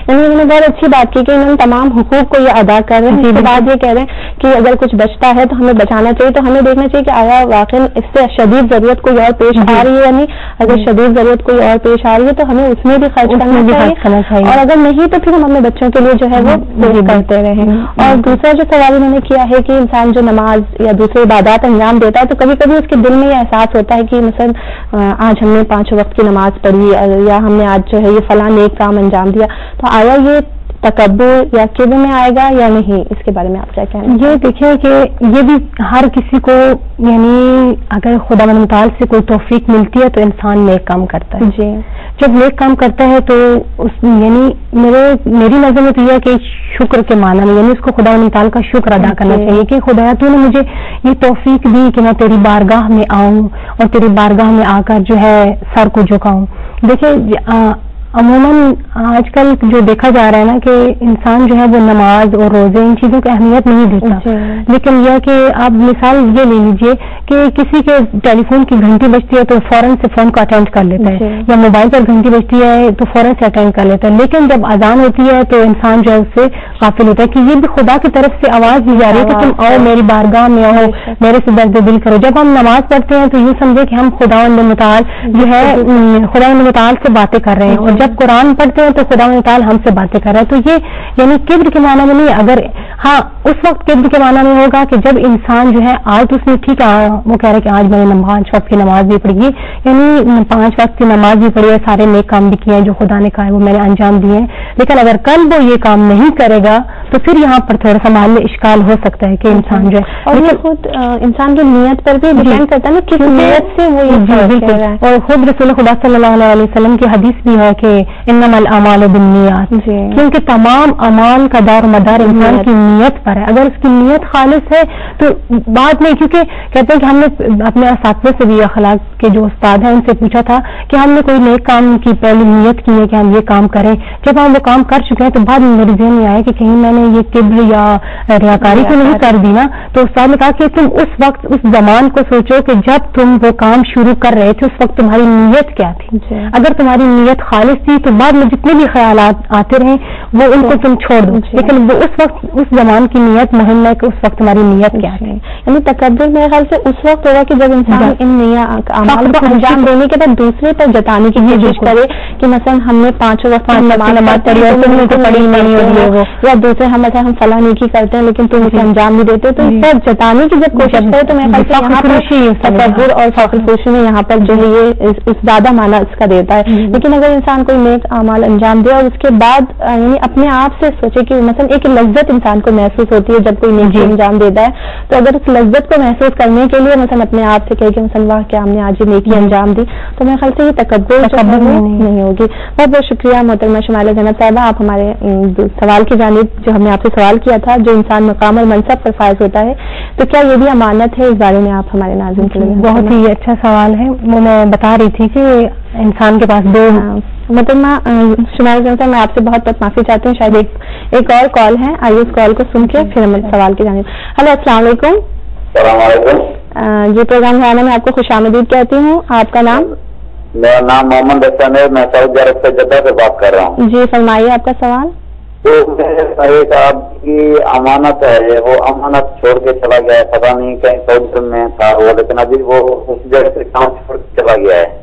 یعنی انہوں نے بہت اچھی بات کی کہ انہوں نے تمام حقوق کو یہ ادا کر رہے ہیں. اس کے بعد یہ کہہ رہے ہیں کہ اگر کچھ بچتا ہے تو ہمیں بچانا چاہیے, تو ہمیں دیکھنا چاہیے کہ آیا واقعی اس سے شدید ضرورت کوئی اور پیش آ رہی ہے, یعنی اگر شدید ضرورت کوئی اور پیش آ رہی ہے تو ہمیں اس میں بھی خرچ کرنا چاہیے, اور اگر نہیں تو پھر ہم اپنے بچوں کے لیے جو ہے وہ کرتے رہیں. اور دوسرا جو سوال انہوں نے کیا ہے کہ انسان جو نماز یا دوسرے عبادات انجام دیتا ہے تو کبھی کبھی اس کے دل میں یہ احساس ہوتا ہے کہ مثلا آج ہم نے پانچ وقت کی نماز پڑھی یا ہم نے آج جو ہے یہ فلاں نیک کام انجام دیا, تو آیا یہ تکبر یا کبر میں آئے گا یا نہیں؟ اس کے بارے میں آپ کیا کہیں گے؟ یہ دیکھیں کہ یہ بھی ہر کسی کو, یعنی اگر خدا مند متعال سے کوئی توفیق ملتی ہے تو انسان نیک کام کرتا ہے. جی, جب نیک کام کرتا ہے تو اس یعنی میرے میری نظر میں تو یہ ہے کہ شکر کے معنی میں, یعنی اس کو خدا مند متعال کا شکر ادا کرنا چاہیے کہ خدایا تو نے مجھے یہ توفیق دی کہ میں تیری بارگاہ میں آؤں اور تیری بارگاہ میں آ کر جو ہے سر کو جھکاؤں. دیکھیں عموماً آج کل جو دیکھا جا رہا ہے نا کہ انسان جو ہے وہ نماز اور روزے ان چیزوں کی اہمیت نہیں دیتا, لیکن یہ کہ آپ مثال یہ لے لیجئے کہ کسی کے ٹیلی فون کی گھنٹی بجتی ہے تو فوراً سے فون کو اٹینڈ کر لیتا ہے, یا موبائل پر گھنٹی بجتی ہے تو فوراً سے اٹینڈ کر لیتا ہے, لیکن جب اذان ہوتی ہے تو انسان جو ہے اس سے غافل ہوتا ہے کہ یہ بھی خدا کی طرف سے آواز دی جا رہی ہے کہ تم آؤ میری بارگاہ میں آؤ, میرے سے درد دل کرو. جب ہم نماز پڑھتے ہیں تو یوں سمجھے کہ ہم خدا متعال جو ہے خدا متعال سے باتیں کر رہے ہیں, اور جب قرآن پڑھتے ہیں تو خدا متعال ہم سے باتیں کر رہا ہے. تو یہ یعنی کبر کے معنی میں نہیں, اگر ہاں اس وقت کبر کے معنی میں ہوگا کہ جب انسان جو ہے آج اس نے ٹھیک ہے وہ کہہ رہے کہ آج میں نے پانچ وقت کی نماز بھی پڑھی, یعنی پانچ وقت کی نماز بھی پڑھی ہے, سارے نیک کام بھی کیے ہیں جو خدا نے کہا ہے وہ میں نے انجام دیے ہیں, لیکن اگر کل وہ یہ کام نہیں کرے گا تو پھر یہاں پر تھوڑا سا محل اشکال ہو سکتا ہے کہ انسان جو ہے, اور یہ خود انسان کی نیت پر بھی ڈپینڈ کرتا ہے نا کس نیت سے وہ یہ بالکل. اور خود رسول خدا صلی اللہ علیہ وسلم کی حدیث بھی ہے کہ انما الاعمال بالنیات, کیونکہ تمام اعمال کا دار مدار انسان کی نیت پر ہے. اگر اس کی نیت خالص ہے تو بعد میں, کیونکہ کہتے ہیں کہ ہم نے اپنے اساتذہ سے بھی اخلاق کے جو استاد ہیں ان سے پوچھا تھا کہ ہم نے کوئی نیک کام کی پہلی نیت کی ہے کہ ہم یہ کام کریں, جب ہم وہ کام کر چکے ہیں تو بعد میں میرے ذہن میں آیا کہ کہیں میں نے یہ کبر یا ریاکاری تو نہیں کر دی نا. تو استاد نے کہا کہ تم اس وقت اس زمان کو سوچو کہ جب تم وہ کام شروع کر رہے تھے اس وقت تمہاری نیت کیا تھی. اگر تمہاری نیت خالص تھی تو بعد میں جتنے بھی خیالات آتے رہیں وہ ان کو تم چھوڑ دو, لیکن وہ اس وقت اس زمان کی نیت مہم ہے کہ اس وقت تمہاری نیت کیا ہے. یعنی تکبر میرے خیال سے اس وقت ہوگا کہ جب انسان ان اعمال کو انجام دینے کے بعد دوسرے پر جتانے کی کوشش کرے کہ مثلا ہم نے پانچوں وقت نماز پڑھی اور تم نے تو پڑھی نہیں ہوئی, یا دوسرے ہم مثلا ہم فلاں نیکی کرتے ہیں لیکن تم اسے انجام نہیں دیتے, تو اس پر جتانے کی جب کوشش کرے تو میرے خیال سے یہاں پر تکبر اور فخر فروشی میں یہاں پر جو ہے یہ زیادہ معنی اس کا دیتا ہے. لیکن اگر انسان کوئی نیک اعمال انجام دے اور اس کے بعد یعنی اپنے آپ سے سوچے کہ مثلا ایک لذت انسان کو محسوس ہوتی ہے جب کوئی نیکی انجام دیتا ہے, تو اگر اس لذت کو محسوس کرنے کے لیے مثلا اپنے آپ سے کہے کہ مثلا واہ کیا ہم نے آج یہ نیکی انجام دی, تو میرے خیال سے یہ تکبر نہیں ہوگی. بہت بہت شکریہ محترمہ شمائلہ زینب صاحبہ, آپ ہمارے سوال کی جانب جو ہم نے آپ سے سوال کیا تھا جو انسان مقام اور منصب پر فائز ہوتا ہے تو کیا یہ بھی امانت ہے, اس بارے میں آپ ہمارے ناظرین کے لیے بہت ہی اچھا سوال ہے. وہ میں بتا رہی تھی کہ انسان کے پاس دو محترمہ شمائلہ زینب صاحب میں آپ سے بہت بہت معافی چاہتی ہوں, شاید ایک ایک اور کال ہے, آئیے اس کال کو سن کے پھر ہم سوال کی جانب. ہلو السلام علیکم. السلام علیکم. جی پروگرام گھرانا میں آپ کو خوش آمدید کہتی ہوں. آپ کا نام؟ میرا نام محمد حسن ہے, میں سعودی عرب سے جدہ سے بات کر رہا ہوں. جی فرمائیے آپ کا سوال. تو ایک آپ کی امانت ہے, وہ امانت چھوڑ کے چلا گیا ہے, پتا نہیں کہیں سعودی میں تھا وہ, لیکن ابھی وہ اس جگہ سے کام چھوڑ کے چلا گیا ہے.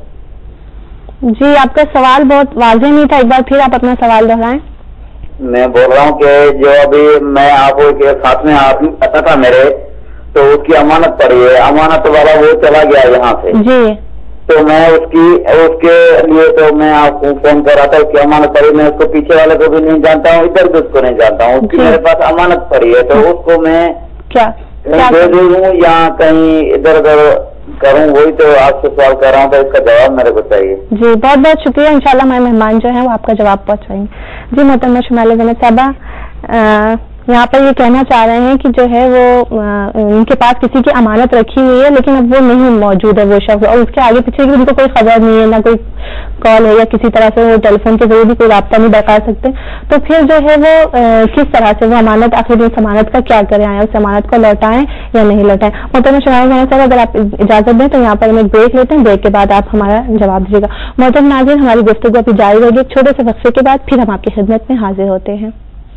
جی آپ کا سوال بہت واضح نہیں تھا, ایک بار پھر آپ اپنا سوال دہرائیں. میں بول رہا ہوں کہ جو ابھی میں آپ کے ساتھ میں آدمی پتا تھا میرے, تو اس کی امانت پڑی ہے, امانت والا وہ چلا گیا یہاں سے. جی تو میں اس کی اس کے لیے تو میں آپ کو فون کر رہا تھا, اس کی امانت پڑی, میں اس کو پیچھے والے کو بھی نہیں جانتا ہوں, ادھر بھی اس کو نہیں جانتا ہوں, اس کی میرے پاس امانت پڑی ہے, تو اس کو میں کیا دے دوں یا کہیں ادھر ادھر کروں, وہی تو آپ سے سوال کر رہا ہوں, تو اس کا جواب میرے کو چاہیے. جی بہت بہت شکریہ, انشاءاللہ ہمارے مہمان جو ہیں وہ آپ کا جواب پہنچائیں گے. جی محترمہ شمائلہ زینب صاحبہ, یہاں پر یہ کہنا چاہ رہے ہیں کہ جو ہے وہ ان کے پاس کسی کی امانت رکھی ہوئی ہے لیکن اب وہ نہیں موجود ہے وہ شخص, اور اس کے آگے پیچھے کی ان کو کوئی خبر نہیں ہے, نہ کوئی کال ہے یا کسی طرح سے وہ ٹیلی فون کے ذریعے بھی کوئی رابطہ نہیں برقرار سکتے, تو پھر جو ہے وہ کس طرح سے وہ امانت آخر اس امانت کا کیا کریں, آئیں اس امانت کو لوٹائیں یا نہیں لوٹائیں. محترم شمائل صاحب اگر آپ اجازت دیں تو یہاں پر ہم ایک بریک لیتے ہیں, بریک کے بعد آپ ہمارا جواب دیجیے گا. محترم ناظرین, ہماری گفتگو ابھی جاری رہے گی ایک چھوٹے سے وقفے کے بعد, پھر ہم آپ کی خدمت میں حاضر ہوتے ہیں.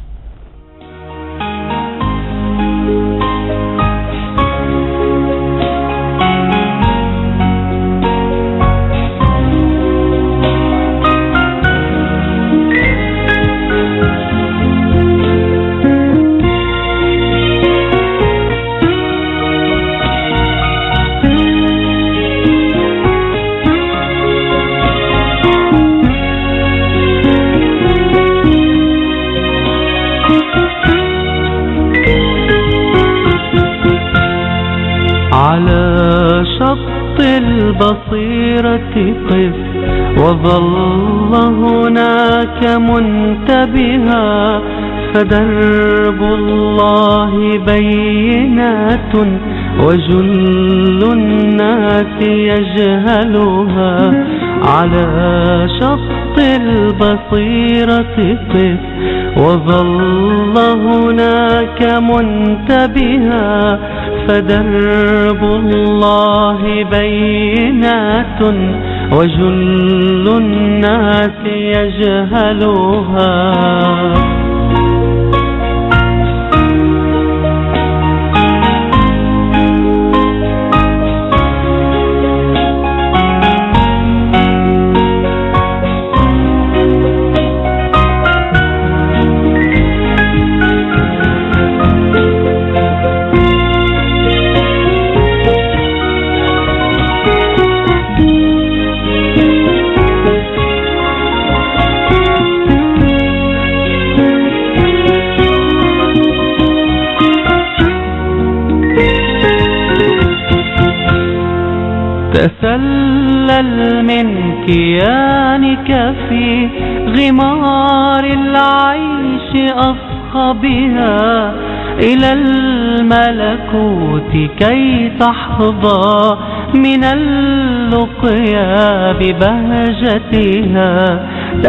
البصيرة قف وظل هناك منتبها فدرب الله بينات وجل الناس يجهلها على شط البصيرة قف وظل هناك منتبها فدرب الله بينات وجل الناس يجهلها تسلل من كيانك في غمار العيش أصخبها إلى الملكوت كي تحظى من اللقيا ببهجتها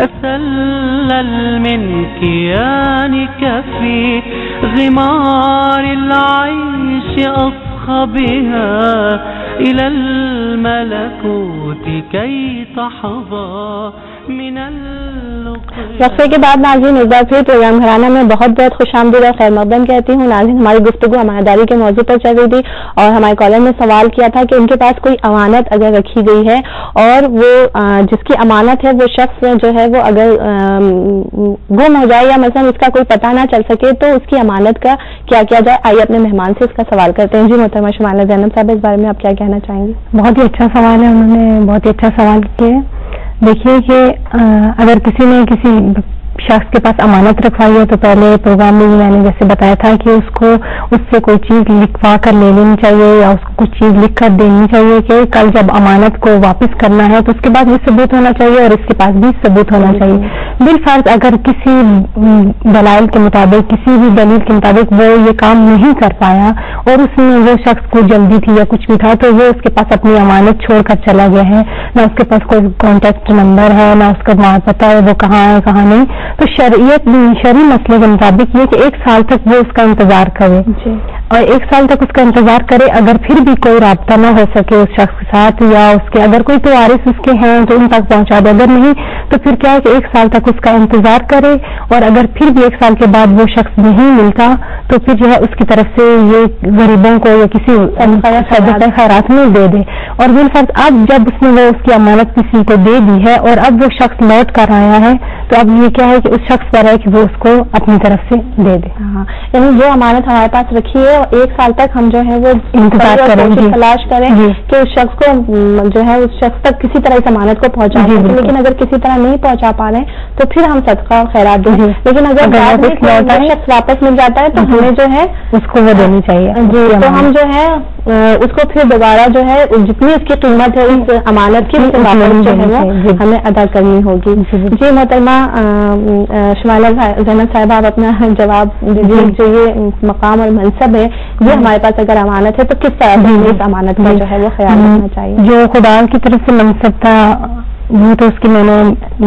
تسلل من كيانك في غمار العيش أصخبها إلى الملكوت كي تحظى من وقفے کے بعد ناظرین ایک بار پھر پروگرام گھرانہ میں بہت بہت خوش آمدید اور خیر مقدم کہتی ہوں. ناظرین, ہماری گفتگو امانتداری کے موضوع پر چل رہی تھی اور ہمارے کالر نے سوال کیا تھا کہ ان کے پاس کوئی امانت اگر رکھی گئی ہے اور وہ جس کی امانت ہے وہ شخص جو ہے وہ اگر گم ہو جائے یا مثلا اس کا کوئی پتہ نہ چل سکے تو اس کی امانت کا کیا کیا جائے. آئیے اپنے مہمان سے اس کا سوال کرتے ہیں. جی محترمہ شمائلہ زینب صاحب, اس بارے میں آپ کیا کہنا چاہیں گے؟ بہت ہی اچھا سوال ہے, انہوں نے بہت ہی اچھا سوال کیا ہے. دیکھیے کہ اگر کسی نے کسی شخص کے پاس امانت رکھوائی ہے تو پہلے پروگرام میں میں نے جیسے بتایا تھا کہ اس کو اس سے کوئی چیز لکھوا کر لے لینی چاہیے یا اس کو کچھ چیز لکھ کر دینی چاہیے کہ کل جب امانت کو واپس کرنا ہے تو اس کے بعد بھی ثبوت ہونا چاہیے اور اس کے پاس بھی ثبوت ہونا چاہیے. بالفرض اگر کسی دلائل کے مطابق کسی بھی دلیل کے مطابق وہ یہ کام نہیں کر پایا اور اس میں وہ شخص کو جلدی تھی یا کچھ بھی تھا تو وہ اس کے پاس اپنی امانت چھوڑ کر چلا گیا ہے, نہ اس کے پاس کوئی کانٹیکٹ نمبر ہے نہ اس کا وہاں پتہ ہے وہ کہاں ہے کہاں نہیں, تو شریعت شرعی مسئلے کے مطابق یہ کہ ایک سال تک وہ اس کا انتظار کرے اور ایک سال تک اس کا انتظار کرے. اگر پھر بھی کوئی رابطہ نہ ہو سکے اس شخص کے ساتھ یا اس کے اگر کوئی تو وارث اس کے ہیں تو ان تک پہنچا دے, اگر نہیں تو پھر کیا ہے کہ ایک سال تک اس کا انتظار کرے اور اگر پھر بھی ایک سال کے بعد وہ شخص نہیں ملتا تو پھر جو ہے اس کی طرف سے یہ غریبوں کو یا کسی صدقہ خیرات میں دے دے. اور بالفرض اب جب اس نے وہ اس کی امانت کسی کو دے دی ہے اور اب وہ شخص لوٹ کر آیا ہے تو اب یہ کیا ہے کہ اس شخص پر ہے کہ وہ اس کو اپنی طرف سے دے دے. ہاں, یعنی جو امانت ہمارے پاس رکھی ہے ایک سال تک ہم جو ہے وہ انتظار کریں گے, تلاش کریں کہ اس شخص کو جو ہے اس شخص تک کسی طرح اس امانت کو پہنچا دیں, لیکن اگر کسی طرح نہیں پہنچا پا رہے ہیں تو پھر ہم صدقہ خیرات دیں. لیکن اگر شخص واپس مل جاتا ہے تو ہمیں جو ہے اس کو وہ دینی چاہیے. جی, تو ہم جو ہے اس کو پھر دوبارہ جو ہے جتنی اس کی قیمت ہے اس امانت کی جو ہے وہ ہمیں ادا کرنی ہوگی. جی محترمہ شمائلہ زینب صاحبہ آپ اپنا جواب دیجیے. جو یہ مقام اور منصب ہے یہ ہمارے پاس اگر امانت ہے تو کس طرح سے اس امانت کا جو ہے وہ خیال رکھنا چاہیے؟ جو خدا کی طرف سے منصب تھا وہ تو اس کی میں نے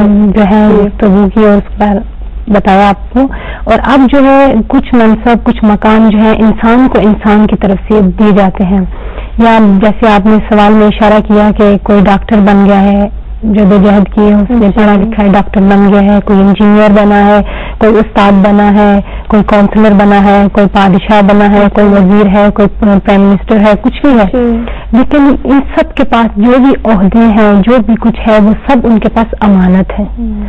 جو ہے گفتگو کی اور اس پر بتایا آپ کو. اور اب جو ہے کچھ منصب کچھ مقام جو ہے انسان کو انسان کی طرف سے دیے جاتے ہیں. یا جیسے آپ نے سوال میں اشارہ کیا کہ کوئی ڈاکٹر بن گیا ہے, جدوجہد کی ہے, اس نے پڑھا لکھا ہے, ڈاکٹر بن گیا ہے, کوئی انجینئر بنا ہے, کوئی استاد بنا ہے, کوئی کونسلر بنا ہے, کوئی بادشاہ بنا ہے, کوئی وزیر ہے, کوئی پرائم منسٹر ہے, کچھ بھی ہے. لیکن ان سب کے پاس جو بھی عہدے ہیں جو بھی کچھ ہے وہ سب ان کے پاس امانت ہے.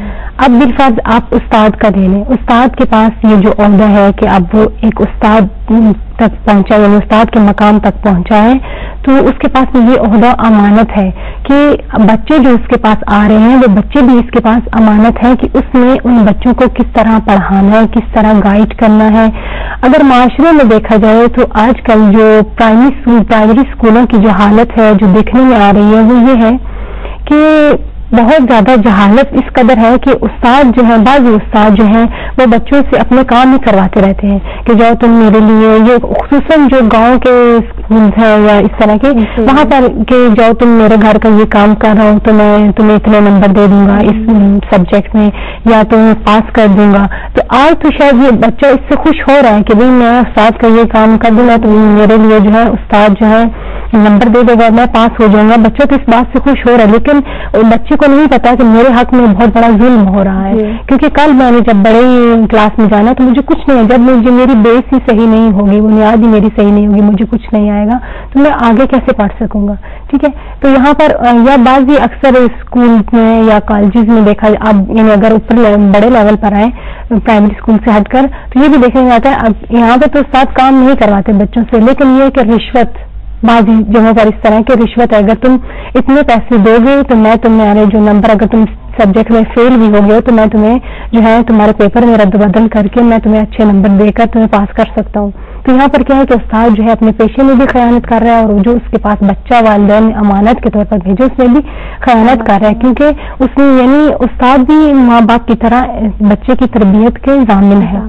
اب بالفرض آپ استاد کا دے لیں, استاد کے پاس یہ جو عہدہ ہے کہ اب وہ ایک استاد تک پہنچا یعنی استاد کے مقام تک پہنچا ہے تو اس کے پاس یہ عہدہ امانت ہے کہ بچے جو اس کے پاس آ رہے ہیں وہ بچے بھی اس کے پاس امانت ہے کہ اس نے ان بچوں کو کس طرح پڑھانا ہے, کس طرح گائیڈ کرنا ہے. اگر معاشرے میں دیکھا جائے تو آج کل جو پرائمری پرائمری اسکولوں کی جو حالت ہے جو دیکھنے میں آ رہی ہے وہ یہ ہے کہ بہت زیادہ جہالت اس قدر ہے کہ استاد جو ہے بعض استاد جو ہیں وہ بچوں سے اپنے کام ہی کرواتے رہتے ہیں کہ جاؤ تم میرے لیے, یہ خصوصاً جو گاؤں کے اسکول ہیں یا اس طرح کے وہاں پر کہ جاؤ تم میرے گھر کا یہ کام کر رہا ہوں تو میں تمہیں اتنے نمبر دے دوں گا اس سبجیکٹ میں یا تمہیں پاس کر دوں گا. تو آج تو شاید یہ بچہ اس سے خوش ہو رہا ہے کہ بھائی میں استاد کا یہ کام کر دوں گا تو میرے لیے جو ہے استاد جو ہے نمبر دے دے گا, میں پاس ہو جاؤں گا. بچوں تو اس بات سے خوش ہو رہا ہے لیکن بچے کو نہیں پتا کہ میرے حق میں بہت بڑا ظلم ہو رہا ہے کیونکہ کل میں نے جب بڑے کلاس میں جانا تو مجھے کچھ نہیں ہے, جب مجھے میری بیس ہی صحیح نہیں ہوگی, بنیاد ہی میری صحیح نہیں ہوگی, مجھے کچھ نہیں آئے گا تو میں آگے کیسے پڑھ سکوں گا. ٹھیک ہے, تو یہاں پر یا بعض اکثر اسکول میں یا کالجز میں دیکھا اب یعنی اگر اوپر بڑے لیول پر آئے پرائمری اسکول سے ہٹ کر تو یہ بھی دیکھا جاتا ہے اب یہاں پہ تو ساتھ کام نہیں کرواتے بچوں سے, لیکن یہ کہ رشوت بعض جگہوں پر اس طرح کی رشوت ہے, اگر تم اتنے پیسے دو گے تو میں تمہارے جو نمبر اگر تم سبجیکٹ میں فیل بھی ہو گئے تو میں تمہیں جو ہے تمہارے پیپر میں رد بدل کر کے میں تمہیں اچھے نمبر دے کر تمہیں پاس کر سکتا ہوں. تو یہاں پر کیا ہے کہ استاد جو ہے اپنے پیشے میں بھی خیانت کر رہا ہے اور جو اس کے پاس بچہ والدین امانت کے طور پر بھیجے اس میں بھی خیانت کر رہا ہے کیونکہ اس میں یعنی استاد بھی ماں باپ کی طرح بچے کی تربیت کے ضامن ہے.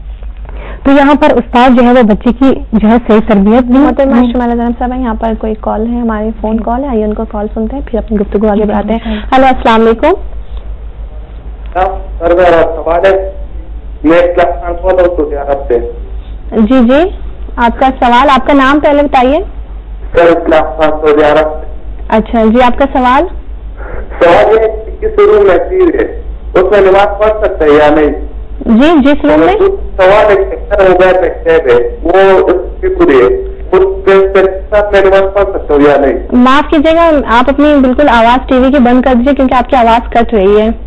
تو یہاں پر استاد جو ہے وہ بچے کی جو ہے صحیح تربیت بھی. شمائلہ زینب صاحب یہاں پر کوئی کال ہے, ہماری فون کال ہے, آئیے ان کو کال سنتے ہیں پھر اپنی گفتگو آگے بڑھاتے ہیں. ہلو السلام علیکم. جی جی آپ کا سوال, آپ کا نام پہلے بتائیے. اچھا جی آپ کا سوال. سوال ہے اس میں نماز پڑھ سکتا ہے یا نہیں؟ جی جس روم میں سوال وہ پڑھ سکتا ہوں یا نہیں؟ معاف کیجیے گا آپ اپنی بالکل آواز ٹی وی کی بند کر دیجیے کیونکہ آپ کی آواز کٹ رہی ہے.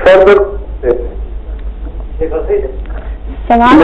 سوال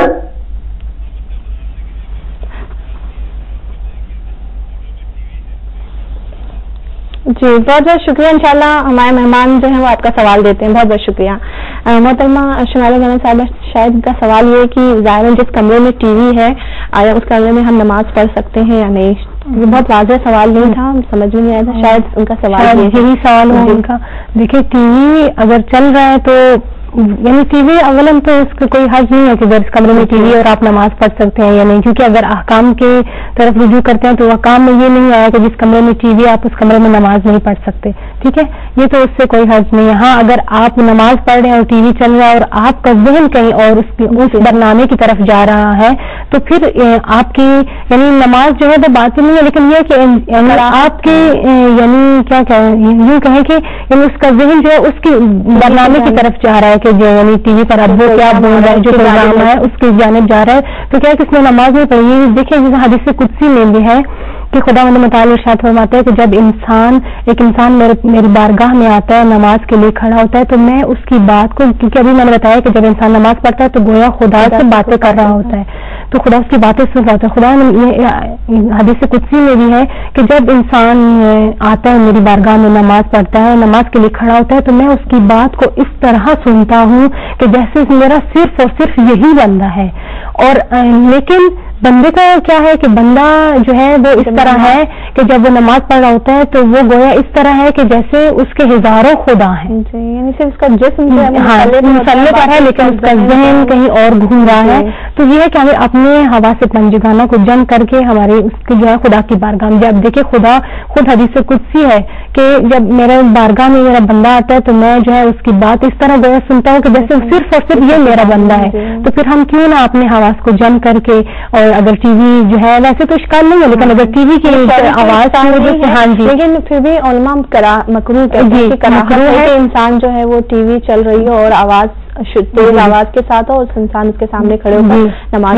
جی بہت بہت شکریہ. انشاءاللہ ہمارے مہمان جو ہیں وہ آپ کا سوال دیتے ہیں. بہت بہت شکریہ. محترمہ شمائلہ زینب صاحبہ شاید کا سوال یہ ہے کہ ظاہر جس کمرے میں ٹی وی ہے آیا اس کمرے میں ہم نماز پڑھ سکتے ہیں یا نہیں؟ یہ بہت واضح سوال نہیں تھا, سمجھ میں نہیں آیا تھا, شاید ان کا سوال یہی سوال ہے ان کا. دیکھیے ٹی وی اگر چل رہا ہے تو یعنی ٹی وی اولاً تو اس کا کوئی حرج نہیں ہے کہ اگر اس کمرے میں ٹی وی اور آپ نماز پڑھ سکتے ہیں یا نہیں, کیونکہ اگر احکام کے طرف رجوع کرتے ہیں تو احکام میں یہ نہیں آیا کہ جس کمرے میں ٹی وی آپ اس کمرے میں نماز نہیں پڑھ سکتے. ٹھیک ہے, یہ تو اس سے کوئی حرج نہیں ہے. ہاں اگر آپ نماز پڑھ رہے ہیں اور ٹی وی چل رہا ہے اور آپ کا ذہن کہیں اور اس اس برنامے کی طرف جا رہا ہے تو پھر آپ کی یعنی نماز جو ہے وہ باطل نہیں ہے, لیکن یہ کہ آپ کے یعنی کیا یوں کہیں کہ یعنی اس کا ذہن جو ہے اس کی برنامے کی طرف جا رہا ہے کہ جو یعنی ٹی وی پر اب وہ کیا بول رہا ہے, جو پروگرام ہے اس کی جانب جا رہا ہے. تو کیا کہ اس نے نماز نہیں پڑھی. دیکھیں جیسے حدیث قدسی میں بھی ہے کہ خدا متعالی ارشاد فرماتا ہے کہ جب انسان ایک انسان میرے میری بارگاہ میں آتا ہے نماز کے لیے کھڑا ہوتا ہے تو میں اس کی بات کو, کیونکہ ابھی میں نے بتایا کہ جب انسان نماز پڑھتا ہے تو گویا خدا سے باتیں کر رہا ہوتا ہے, تو خدا اس کی باتیں سن رہا ہوتا ہے. خدا نے حدیث قدسی میں بھی ہے کہ جب انسان آتا ہے میری بارگاہ میں نماز پڑھتا ہے نماز کے لیے کھڑا ہوتا ہے تو میں اس کی بات کو اس طرح سنتا ہوں کہ جیسے میرا صرف اور صرف یہی بندہ ہے. اور لیکن بندے کا کیا ہے کہ بندہ جو ہے وہ اس طرح ہے کہ جب وہ نماز پڑھ رہا ہوتا ہے تو وہ گویا اس طرح ہے کہ جیسے اس کے ہزاروں خدا ہیں، یعنی صرف اس کا جسم مسلح پر ہے لیکن اس کا ذہن کہیں اور گھوم رہا ہے. تو یہ ہے کہ ہمیں اپنے حواس پنجگانہ کو جم کر کے ہمارے اس کی جو ہے خدا کی بارگاہ میں، جب دیکھیں خدا خود حدیث قدسی ہے کہ جب میرے بارگاہ میں میرا بندہ آتا ہے تو میں جو ہے اس کی بات اس طرح گویا سنتا ہوں کہ جیسے صرف اور صرف یہ میرا بندہ ہے. تو پھر ہم کیوں نہ اپنے حواس کو جم کر کے، اور اگر ٹی وی جو ہے ویسے تو اشکال نہیں ہے لیکن اگر ٹی وی کی آواز ہاں جی لیکن پھر بھی علماء مکروہ کہتے ہیں کہ مکروہ ہے کہ انسان جو ہے وہ ٹی وی چل رہی ہو اور آواز تیز آواز کے ساتھ ہو اور انسان اس کے سامنے کھڑے ہو کر نماز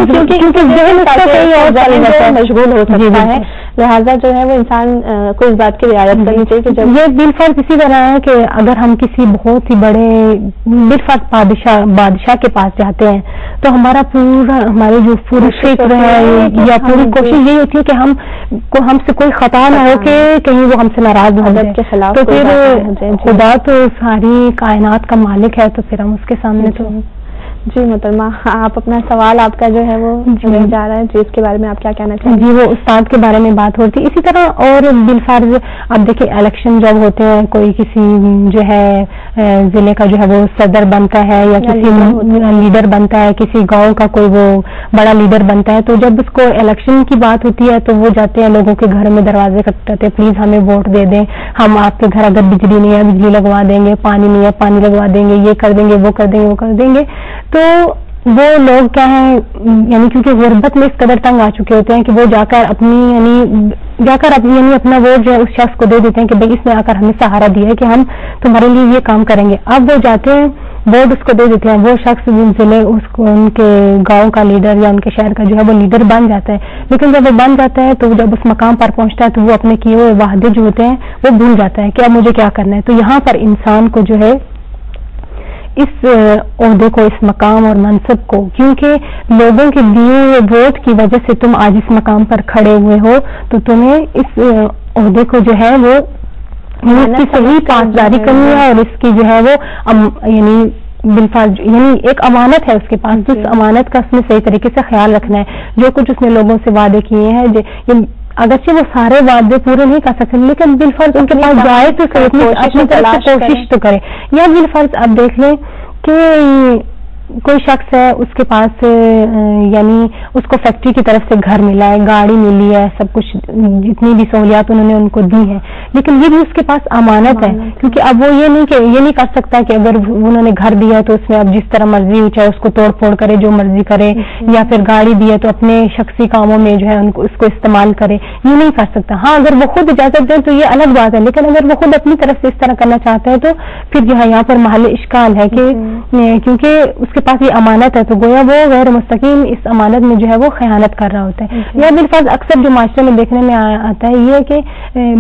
مشغول ہو سکتا ہے. لہٰذا جو ہے وہ انسان کو اس بات کی رعایت کرنی چاہیے کہ جب یہ بالفرض اسی طرح ہے کہ اگر ہم کسی بہت ہی بڑے بالفرض بادشاہ بادشاہ کے پاس جاتے ہیں تو ہمارا پورا ہماری جو پوری فکر ہے یا پوری کوشش یہی ہوتی ہے کہ ہم کو ہم سے کوئی خطا نہ ہو کہ کہیں وہ ہم سے ناراض ہو جائے کے خلاف. تو پھر خدا تو ساری کائنات کا مالک ہے تو پھر ہم اس کے سامنے تو. جی محترمہ آپ اپنا سوال آپ کا جو ہے وہ جا رہا ہے جی اس کے بارے میں آپ کیا کہنا چاہیں؟ جی وہ استاد کے بارے میں بات ہوتی اسی طرح اور بالفرض اب دیکھیں الیکشن جب ہوتے ہیں کوئی کسی جو ہے ضلع کا جو ہے وہ صدر بنتا ہے یا کسی لیڈر بنتا ہے کسی گاؤں کا کوئی وہ بڑا لیڈر بنتا ہے تو جب اس کو الیکشن کی بات ہوتی ہے تو وہ جاتے ہیں لوگوں کے گھر میں دروازے کٹاتے ہیں پلیز ہمیں ووٹ دے دیں ہم آپ کے گھر اگر بجلی نہیں ہے بجلی لگوا دیں گے پانی نہیں ہے پانی لگوا دیں گے یہ کر دیں گے وہ کر دیں گے وہ کر دیں گے. تو وہ لوگ کیا ہیں یعنی کیونکہ غربت میں اس قدر تنگ آ چکے ہوتے ہیں کہ وہ جا کر اپنی یعنی جا کر اپنی یعنی اپنا ووٹ جو ہے اس شخص کو دے دیتے ہیں کہ بھائی اس نے آ کر ہمیں سہارا دیا ہے کہ ہم تمہارے لیے یہ کام کریں گے. اب وہ جاتے ہیں ووٹ اس کو دے دیتے ہیں وہ شخص ضلع اس کو ان کے گاؤں کا لیڈر یا ان کے شہر کا جو ہے وہ لیڈر بن جاتا ہے لیکن جب وہ بن جاتا ہے تو جب اس مقام پر پہنچتا ہے تو وہ اپنے کیے ہوئے وعدے جو ہوتے ہیں وہ بھول جاتا ہے کہ اب مجھے کیا کرنا ہے. تو یہاں پر انسان کو جو ہے اس عہدے کو اس مقام اور منصب کو کیونکہ لوگوں کے دیے ہوئے ووٹ کی وجہ سے تم آج اس مقام پر کھڑے ہوئے ہو تو تمہیں اس عہدے کو جو ہے وہ اس کی صحیح پاسداری کرنی ہے اور اس کی جو ہے وہ یعنی بالفاظ یعنی ایک امانت ہے اس کے پاس تو اس امانت کا اس میں صحیح طریقے سے خیال رکھنا ہے. جو کچھ اس نے لوگوں سے وعدے کیے ہیں اگرچہ وہ سارے وعدے پورے نہیں کر سکتے لیکن بالفرض ان کے پاس جائے تو اپنی طرف سے کوشش تو کرے. یا بالفرض آپ دیکھ لیں کہ کوئی شخص ہے اس کے پاس یعنی اس کو فیکٹری کی طرف سے گھر ملا ہے گاڑی ملی ہے سب کچھ جتنی بھی سہولیات انہوں نے ان کو دی ہیں لیکن یہ بھی اس کے پاس امانت ہے کیونکہ اب وہ یہ نہیں کہ یہ نہیں کر سکتا کہ اگر انہوں نے گھر دیا تو اس میں اب جس طرح مرضی چاہے اس کو توڑ پھوڑ کرے جو مرضی کرے یا پھر گاڑی دی ہے تو اپنے شخصی کاموں میں جو ہے ان کو اس کو استعمال کرے یہ نہیں کر سکتا. ہاں اگر وہ خود اجازت دے تو یہ الگ بات ہے لیکن اگر وہ خود اپنی طرف سے اس طرح کرنا چاہتا ہے تو پھر جو ہے یہاں پر محل اشکال ہے کہ کیونکہ اس کے پاس یہ امانت ہے تو گویا وہ غیر مستقیم اس امانت میں جو ہے وہ خیانت کر رہا ہوتا ہے. یا بالفرض اکثر جو معاشرے میں دیکھنے میں آتا ہے یہ کہ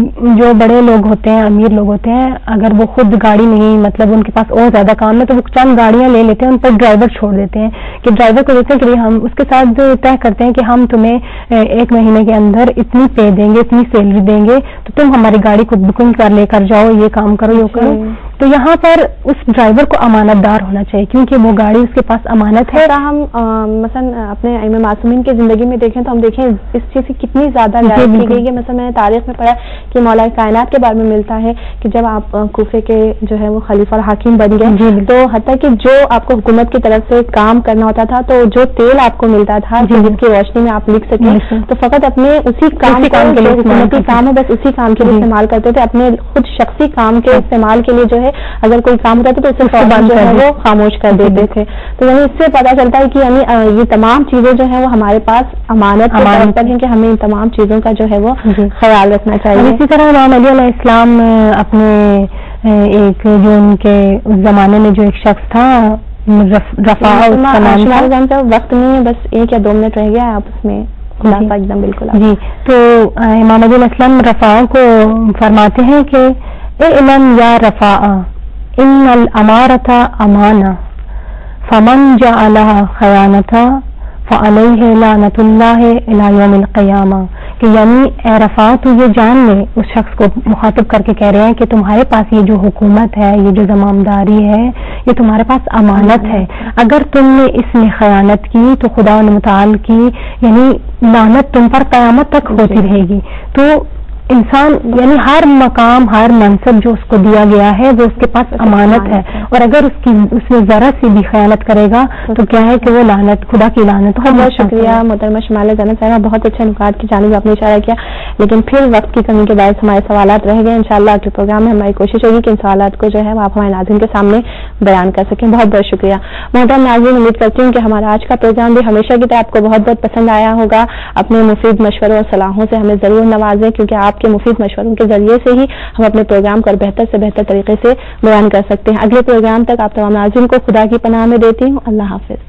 جو بڑے لوگ ہوتے ہیں امیر لوگ ہوتے ہیں اگر وہ خود گاڑی نہیں مطلب ان کے پاس اور زیادہ کام ہے تو وہ چند گاڑیاں لے لیتے ہیں ان پر ڈرائیور چھوڑ دیتے ہیں کہ ڈرائیور کو دیتے ہیں کہ ہم اس کے ساتھ طے کرتے ہیں کہ ہم تمہیں ایک مہینے کے اندر اتنی پے دیں گے اتنی سیلری دیں گے تو تم ہماری گاڑی کو بکنگ کر لے کر جاؤ یہ کام کرو یہ کرو. تو یہاں پر اس ڈرائیور کو امانت دار ہونا چاہیے کیونکہ وہ گاڑی اس کے پاس امانت ہے. ہم مثلا اپنے ائمہ معصومین کی زندگی میں دیکھیں تو ہم دیکھیں اس چیز کی کتنی زیادہ رعایت کی گئی ہے. مثلا میں نے تاریخ میں پڑھا کہ مولا کائنات کے بارے میں ملتا ہے کہ جب آپ کوفے کے جو ہے وہ خلیفہ اور حاکم بن گئے تو حتیٰ کہ جو آپ کو حکومت کی طرف سے کام کرنا ہوتا تھا تو جو تیل آپ کو ملتا تھا جس کی روشنی میں آپ لکھ سکیں تو فقط اپنے اسی کام کے لیے حکومتی کام ہے بس اسی کام کے لیے استعمال کرتے تھے. اپنے خود شخصی کام کے استعمال کے لیے جو ہے اگر کوئی کام ہوتا تھا تو اسے فوراً جو ہے وہ خاموش کر دیتے تھے. تو یعنی اس سے پتہ چلتا ہے کہ یعنی یہ تمام چیزیں جو ہیں وہ ہمارے پاس امانت کے طور پر ہیں کہ ہمیں ان تمام چیزوں کا جو ہے وہ خیال رکھنا چاہیے. اسی طرح امام علی علیہ السلام اپنے ایک جو ان کے زمانے میں جو ایک شخص تھا رفاع وقت نہیں ہے بس ایک یا دو منٹ رہ گیا ہے آپ اس میں ایک دم بالکل جی. تو امام علی علیہ السلام رفاع کو فرماتے ہیں کہ اعلم یا رفاع ان الامارۃ امانہ فمن جعلها خیانۃ فعلیہ لعنۃ اللہ الی یوم القیامہ. کہ یعنی اے رفا تو یہ جان لے، اس شخص کو مخاطب کر کے کہہ رہے ہیں کہ تمہارے پاس یہ جو حکومت ہے، یہ جو زمامداری ہے، یہ تمہارے پاس امانت ہے، اگر تم نے اس میں خیانت کی تو خدا متعال کی یعنی لعنت تم پر قیامت تک ہوتی رہے گی۔ تو انسان یعنی ہر مقام، ہر منصب جو اس کو دیا گیا ہے وہ اس کے پاس امانت ہے، اور اگر اس کی اس میں ذرا سی بھی خیانت کرے گا تو کیا ہے کہ وہ لعنت، خدا کی لعنت۔ بہت بہت شکریہ محترمہ شمال زینب صاحبہ، بہت اچھے نکات کی جانب آپ نے اشارہ کیا، لیکن پھر وقت کی کمی کے باعث ہمارے سوالات رہ گئے۔ انشاءاللہ اگلے پروگرام میں ہماری کوشش ہوگی کہ ان سوالات کو جو ہے وہ آپ ہمارے ناظرین کے سامنے بیان کر سکیں۔ بہت بہت شکریہ محترم ناظرین، امید کرتی ہوں کہ ہمارا آج کا پروگرام بھی ہمیشہ کی طرح آپ کو بہت بہت پسند آیا ہوگا۔ اپنے مفید مشوروں اور صلاحوں سے ہمیں ضرور نوازیں، کیونکہ آپ کے مفید مشوروں کے ذریعے سے ہی ہم اپنے پروگرام کو بہتر سے بہتر طریقے سے بیان کر سکتے ہیں۔ اگلے پروگرام تک آپ تمام ناظرین کو خدا کی پناہ میں دیتی ہوں۔ اللہ حافظ۔